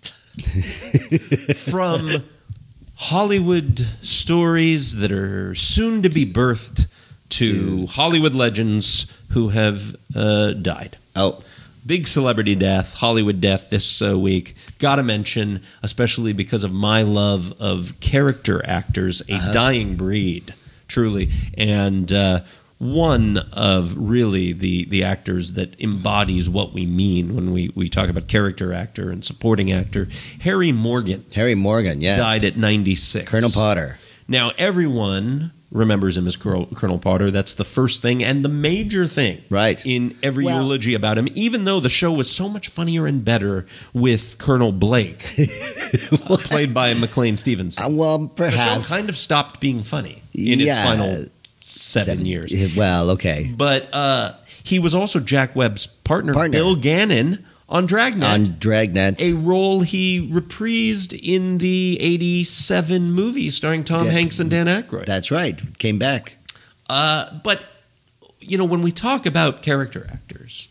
[SPEAKER 2] From Hollywood stories that are soon to be birthed to Hollywood legends who have died.
[SPEAKER 1] Oh.
[SPEAKER 2] Big celebrity death, Hollywood death this week. Got to mention, especially because of my love of character actors, a dying breed, truly. And one of really the actors that embodies what we mean when we talk about character actor and supporting actor, Harry Morgan.
[SPEAKER 1] Harry Morgan, yes.
[SPEAKER 2] Died at 96.
[SPEAKER 1] Colonel Potter.
[SPEAKER 2] Now, everyone remembers him as Colonel Potter. That's the first thing and the major thing in every eulogy about him, even though the show was so much funnier and better with Colonel Blake, played by McLean Stevenson.
[SPEAKER 1] Well, perhaps.
[SPEAKER 2] The show kind of stopped being funny in its final 7 years.
[SPEAKER 1] Well, okay.
[SPEAKER 2] But he was also Jack Webb's partner. Bill Gannon, on Dragnet. A role he reprised in the 87 movie starring Tom Hanks and Dan Aykroyd.
[SPEAKER 1] That's right. Came back.
[SPEAKER 2] But, when we talk about character actors,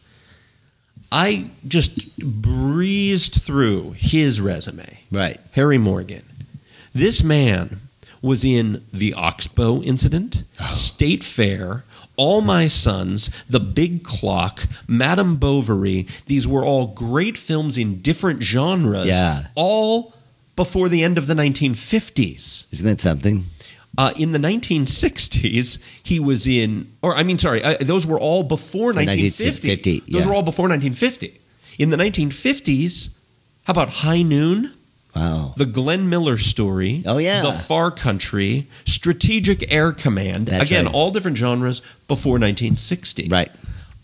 [SPEAKER 2] I just breezed through his resume.
[SPEAKER 1] Right.
[SPEAKER 2] Harry Morgan. This man was in The Oxbow Incident, State Fair, All My Sons, The Big Clock, Madame Bovary. These were all great films in different genres, all before the end of the 1950s.
[SPEAKER 1] Isn't that something?
[SPEAKER 2] In the 1960s, he was in, those were all before 1950. Those were all before 1950. In the 1950s, how about High Noon?
[SPEAKER 1] Wow.
[SPEAKER 2] The Glenn Miller Story.
[SPEAKER 1] Oh, yeah.
[SPEAKER 2] The Far Country. Strategic Air Command. Again, all different genres before 1960.
[SPEAKER 1] Right.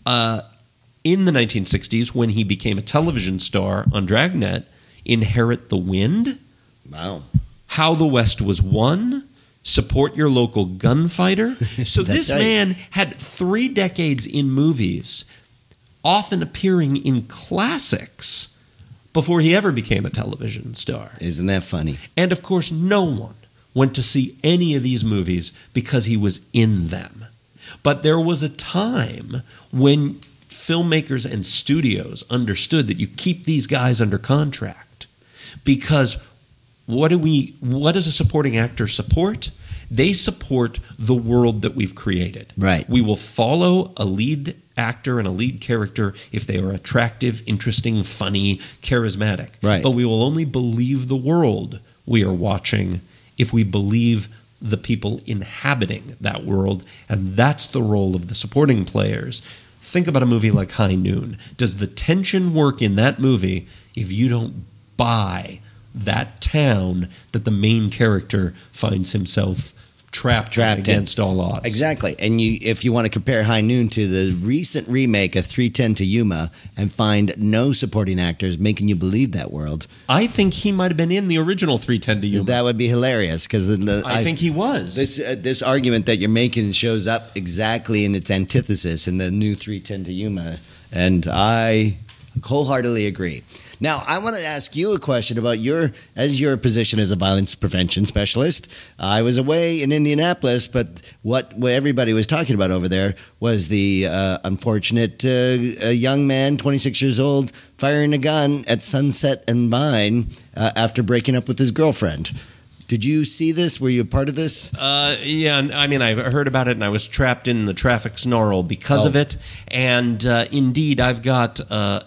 [SPEAKER 2] In the 1960s, when he became a television star on Dragnet, Inherit the Wind.
[SPEAKER 1] Wow. How
[SPEAKER 2] the West Was Won. Support Your Local Gunfighter. So this man had 3 decades in movies, often appearing in classics, before he ever became a television star.
[SPEAKER 1] Isn't that funny?
[SPEAKER 2] And, of course, no one went to see any of these movies because he was in them. But there was a time when filmmakers and studios understood that you keep these guys under contract. Because what does a supporting actor support? They support the world that we've created.
[SPEAKER 1] Right.
[SPEAKER 2] We will follow a lead actor and a lead character if they are attractive, interesting, funny, charismatic.
[SPEAKER 1] Right.
[SPEAKER 2] But we will only believe the world we are watching if we believe the people inhabiting that world, and that's the role of the supporting players. Think about a movie like High Noon. Does the tension work in that movie if you don't buy that town that the main character finds himself trapped against all odds?
[SPEAKER 1] Exactly. And if you want to compare High Noon to the recent remake of 3:10 to Yuma and find no supporting actors making you believe that world,
[SPEAKER 2] I think he might have been in the original 3:10 to Yuma.
[SPEAKER 1] That would be hilarious because
[SPEAKER 2] I think he was.
[SPEAKER 1] This argument that you're making shows up exactly in its antithesis in the new 3:10 to Yuma, and I wholeheartedly agree. Now, I want to ask you a question about your position as a violence prevention specialist. I was away in Indianapolis, but what everybody was talking about over there was the unfortunate young man, 26 years old, firing a gun at Sunset and Vine after breaking up with his girlfriend. Did you see this? Were you a part of this?
[SPEAKER 2] Yeah, I mean, I heard about it, and I was trapped in the traffic snarl because of it. And indeed, I've got a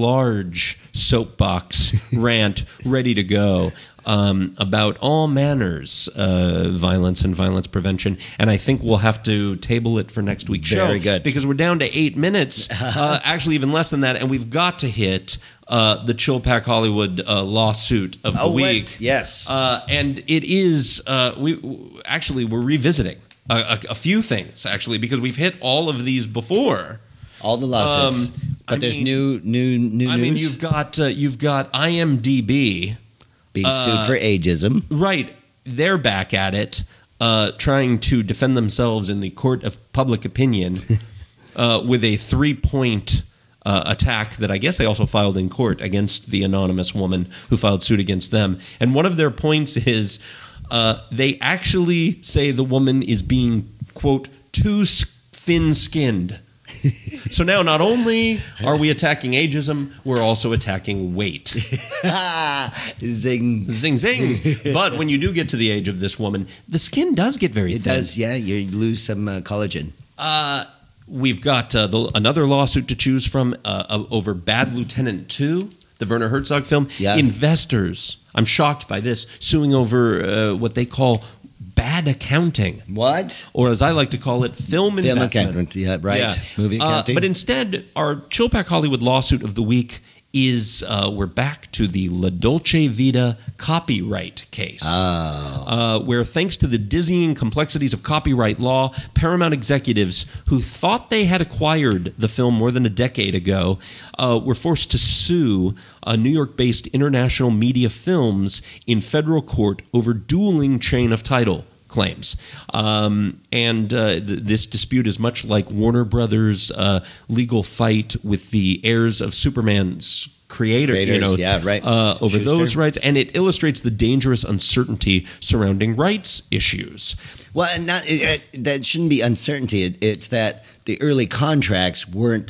[SPEAKER 2] large soapbox rant ready to go about all manners of violence and violence prevention. And I think we'll have to table it for next week's show.
[SPEAKER 1] Very good.
[SPEAKER 2] Because we're down to 8 minutes, actually even less than that, and we've got to hit the Chill Pack Hollywood lawsuit of the week.
[SPEAKER 1] Yes.
[SPEAKER 2] And it is, we're revisiting a few things, actually, because we've hit all of these before.
[SPEAKER 1] All the lawsuits. But there's new news.
[SPEAKER 2] I mean, you've got IMDb
[SPEAKER 1] being sued for ageism.
[SPEAKER 2] Right. They're back at it. trying to defend themselves in the court of public opinion with a 3-point attack that I guess they also filed in court against the anonymous woman who filed suit against them. And one of their points is they actually say the woman is being, quote, too thin-skinned. So now not only are we attacking ageism, we're also attacking weight.
[SPEAKER 1] Zing.
[SPEAKER 2] Zing, zing. But when you do get to the age of this woman, the skin does get very thin.
[SPEAKER 1] It does, yeah. You lose some collagen.
[SPEAKER 2] We've got another lawsuit to choose from over Bad Lieutenant 2, the Werner Herzog film.
[SPEAKER 1] Yeah.
[SPEAKER 2] Investors, I'm shocked by this, suing over what they call bad accounting.
[SPEAKER 1] What?
[SPEAKER 2] Or as I like to call it, film investment.
[SPEAKER 1] Yeah, right. Yeah. Movie accounting.
[SPEAKER 2] But instead, our Chilpack Hollywood lawsuit of the week is we're back to the La Dolce Vita copyright case, where thanks to the dizzying complexities of copyright law, Paramount executives who thought they had acquired the film more than a decade ago were forced to sue New York-based International Media Films in federal court over dueling chain of title claims. This dispute is much like Warner Brothers' legal fight with the heirs of Superman's creators, over those rights, and it illustrates the dangerous uncertainty surrounding rights issues.
[SPEAKER 1] Well, and that shouldn't be uncertainty. It's that the early contracts weren't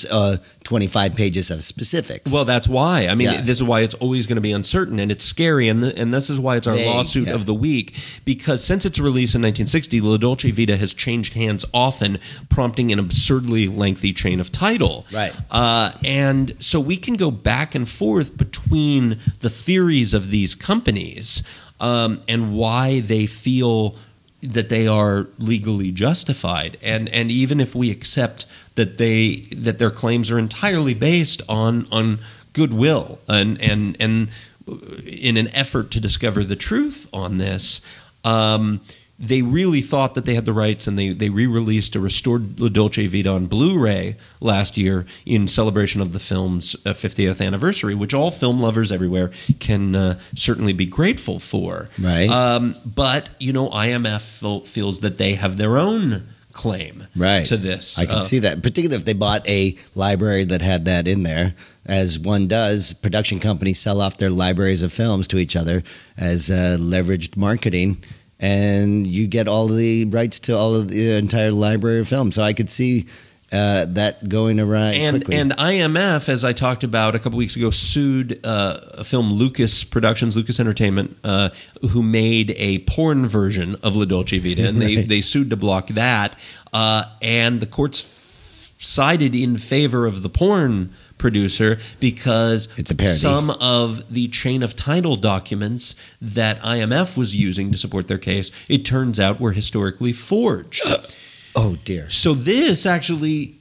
[SPEAKER 1] 25 pages of specifics.
[SPEAKER 2] Well, that's why. I mean, this is why it's always going to be uncertain, and it's scary, and this is why it's our lawsuit of the week, because since its release in 1960, La Dolce Vita has changed hands often, prompting an absurdly lengthy chain of title.
[SPEAKER 1] Right.
[SPEAKER 2] And so we can go back and forth between the theories of these companies and why they feel that they are legally justified, and even if we accept that their claims are entirely based on goodwill and in an effort to discover the truth on this, they really thought that they had the rights, and they re-released a restored La Dolce Vita on Blu-ray last year in celebration of the film's 50th anniversary, which all film lovers everywhere can certainly be grateful for.
[SPEAKER 1] Right.
[SPEAKER 2] But, IMF feels that they have their own claim to this.
[SPEAKER 1] I can see that, particularly if they bought a library that had that in there. As one does, production companies sell off their libraries of films to each other as leveraged marketing, and you get all the rights to all of the entire library of films. So I could see that going around quickly.
[SPEAKER 2] And IMF, as I talked about a couple weeks ago, sued a film Lucas Productions, Lucas Entertainment, who made a porn version of La Dolce Vita, and they sued to block that. And the courts sided in favor of the porn producer because
[SPEAKER 1] it's a parody.
[SPEAKER 2] Some of the chain of title documents that IMF was using to support their case, it turns out, were historically forged.
[SPEAKER 1] Oh, dear.
[SPEAKER 2] So this actually,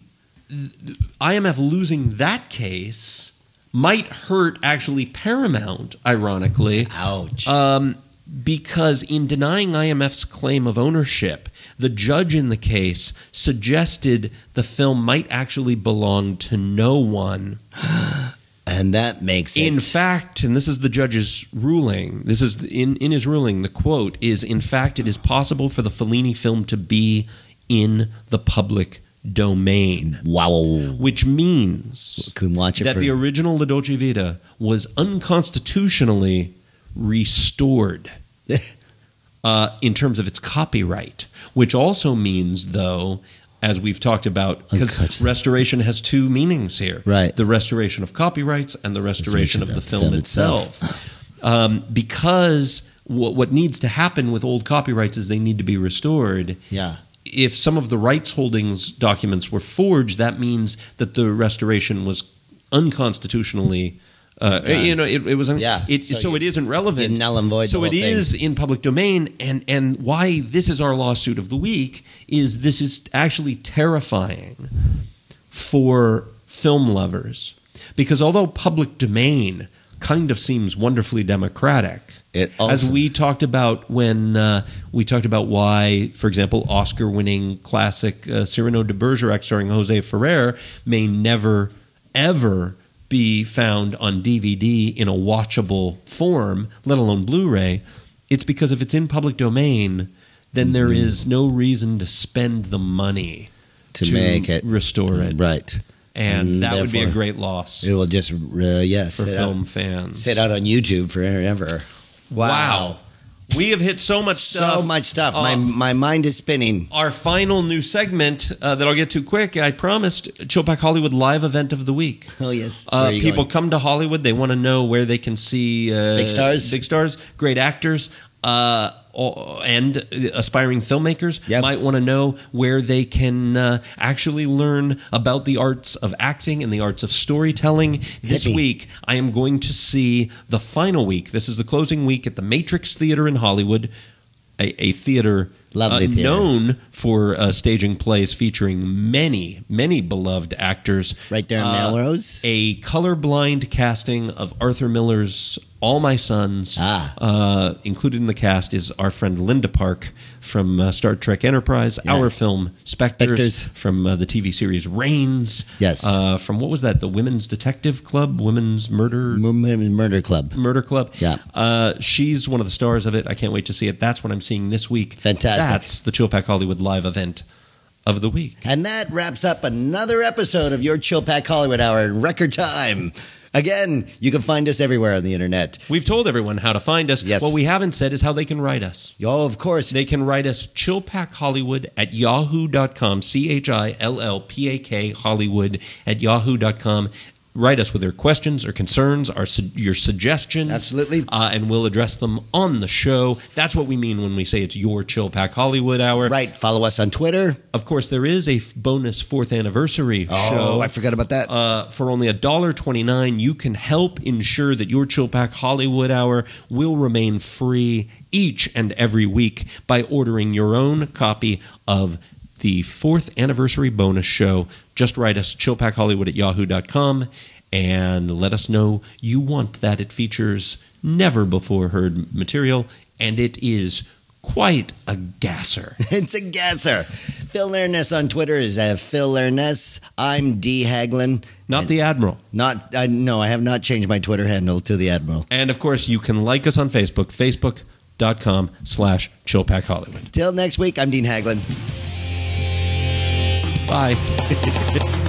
[SPEAKER 2] IMF losing that case might hurt actually Paramount, ironically.
[SPEAKER 1] Ouch.
[SPEAKER 2] Because in denying IMF's claim of ownership, the judge in the case suggested the film might actually belong to no one.
[SPEAKER 1] And that makes it...
[SPEAKER 2] In fact, and this is the judge's ruling, this is in his ruling, the quote is, in fact, it is possible for the Fellini film to be in the public domain.
[SPEAKER 1] Wow.
[SPEAKER 2] Which means that the original La Dolce Vita was unconstitutionally restored in terms of its copyright, which also means, though, as we've talked about, because restoration has two meanings here.
[SPEAKER 1] Right.
[SPEAKER 2] The restoration of copyrights and the restoration of the film itself. Because what needs to happen with old copyrights is they need to be restored.
[SPEAKER 1] Yeah.
[SPEAKER 2] If some of the rights holdings documents were forged, that means that the restoration was unconstitutionally it was so it isn't relevant.
[SPEAKER 1] You null and void
[SPEAKER 2] so
[SPEAKER 1] the whole
[SPEAKER 2] it is in public domain, and why this is our lawsuit of the week is this is actually terrifying for film lovers, because although public domain kind of seems wonderfully democratic, as we talked about when we talked about why, for example, Oscar-winning classic Cyrano de Bergerac starring Jose Ferrer may never ever be found on DVD in a watchable form, let alone Blu-ray. It's because if it's in public domain, then there is no reason to spend the money
[SPEAKER 1] to make it
[SPEAKER 2] restore it.
[SPEAKER 1] Right.
[SPEAKER 2] And that would be a great loss.
[SPEAKER 1] It will just,
[SPEAKER 2] for film fans.
[SPEAKER 1] Sit out on YouTube forever.
[SPEAKER 2] Wow. We have hit so much stuff.
[SPEAKER 1] So much stuff. My mind is spinning.
[SPEAKER 2] Our final new segment that I'll get to quick, I promised, Chilpack Hollywood live event of the week.
[SPEAKER 1] Oh, yes.
[SPEAKER 2] People come to Hollywood. They want to know where they can see
[SPEAKER 1] big stars,
[SPEAKER 2] great actors, and aspiring filmmakers might want to know where they can actually learn about the arts of acting and the arts of storytelling. This week, I am going to see the final week. This is the closing week at the Matrix Theater in Hollywood, a theater
[SPEAKER 1] lovely theater
[SPEAKER 2] known for staging plays featuring many, many beloved actors.
[SPEAKER 1] Right there in Melrose.
[SPEAKER 2] A colorblind casting of Arthur Miller's All My Sons. Included in the cast is our friend Linda Park from Star Trek Enterprise, our film Spectres, from the TV series Reigns.
[SPEAKER 1] Yes.
[SPEAKER 2] From what was that? The Women's Detective Club? Women's Murder
[SPEAKER 1] Club.
[SPEAKER 2] Murder Club.
[SPEAKER 1] Yeah.
[SPEAKER 2] She's one of the stars of it. I can't wait to see it. That's what I'm seeing this week.
[SPEAKER 1] Fantastic.
[SPEAKER 2] That's the Chilpack Hollywood live event of the week.
[SPEAKER 1] And that wraps up another episode of your Chilpack Hollywood Hour in record time. Again, you can find us everywhere on the internet.
[SPEAKER 2] We've told everyone how to find us.
[SPEAKER 1] Yes.
[SPEAKER 2] What we haven't said is how they can write us.
[SPEAKER 1] Oh, of course.
[SPEAKER 2] They can write us chillpackhollywood@yahoo.com, CHILLPAK Hollywood @yahoo.com. Write us with their questions or concerns, your suggestions.
[SPEAKER 1] Absolutely.
[SPEAKER 2] And we'll address them on the show. That's what we mean when we say it's your Chilpack Hollywood Hour.
[SPEAKER 1] Right. Follow us on Twitter.
[SPEAKER 2] Of course, there is a bonus 4th anniversary show.
[SPEAKER 1] Oh, I forgot about that.
[SPEAKER 2] For only $1.29, you can help ensure that your Chilpack Hollywood Hour will remain free each and every week by ordering your own copy of the 4th anniversary bonus show. Just write us chillpackhollywood@yahoo.com and let us know you want that. It features never before heard material, and it is quite a gasser.
[SPEAKER 1] It's a gasser. Phil Lairness on Twitter is Phil Lairness. I'm D. Haglin.
[SPEAKER 2] Not the Admiral.
[SPEAKER 1] No, I have not changed my Twitter handle to the Admiral.
[SPEAKER 2] And of course, you can like us on Facebook, facebook.com/chillpackhollywood.
[SPEAKER 1] Till next week, I'm Dean Haglin.
[SPEAKER 2] Bye.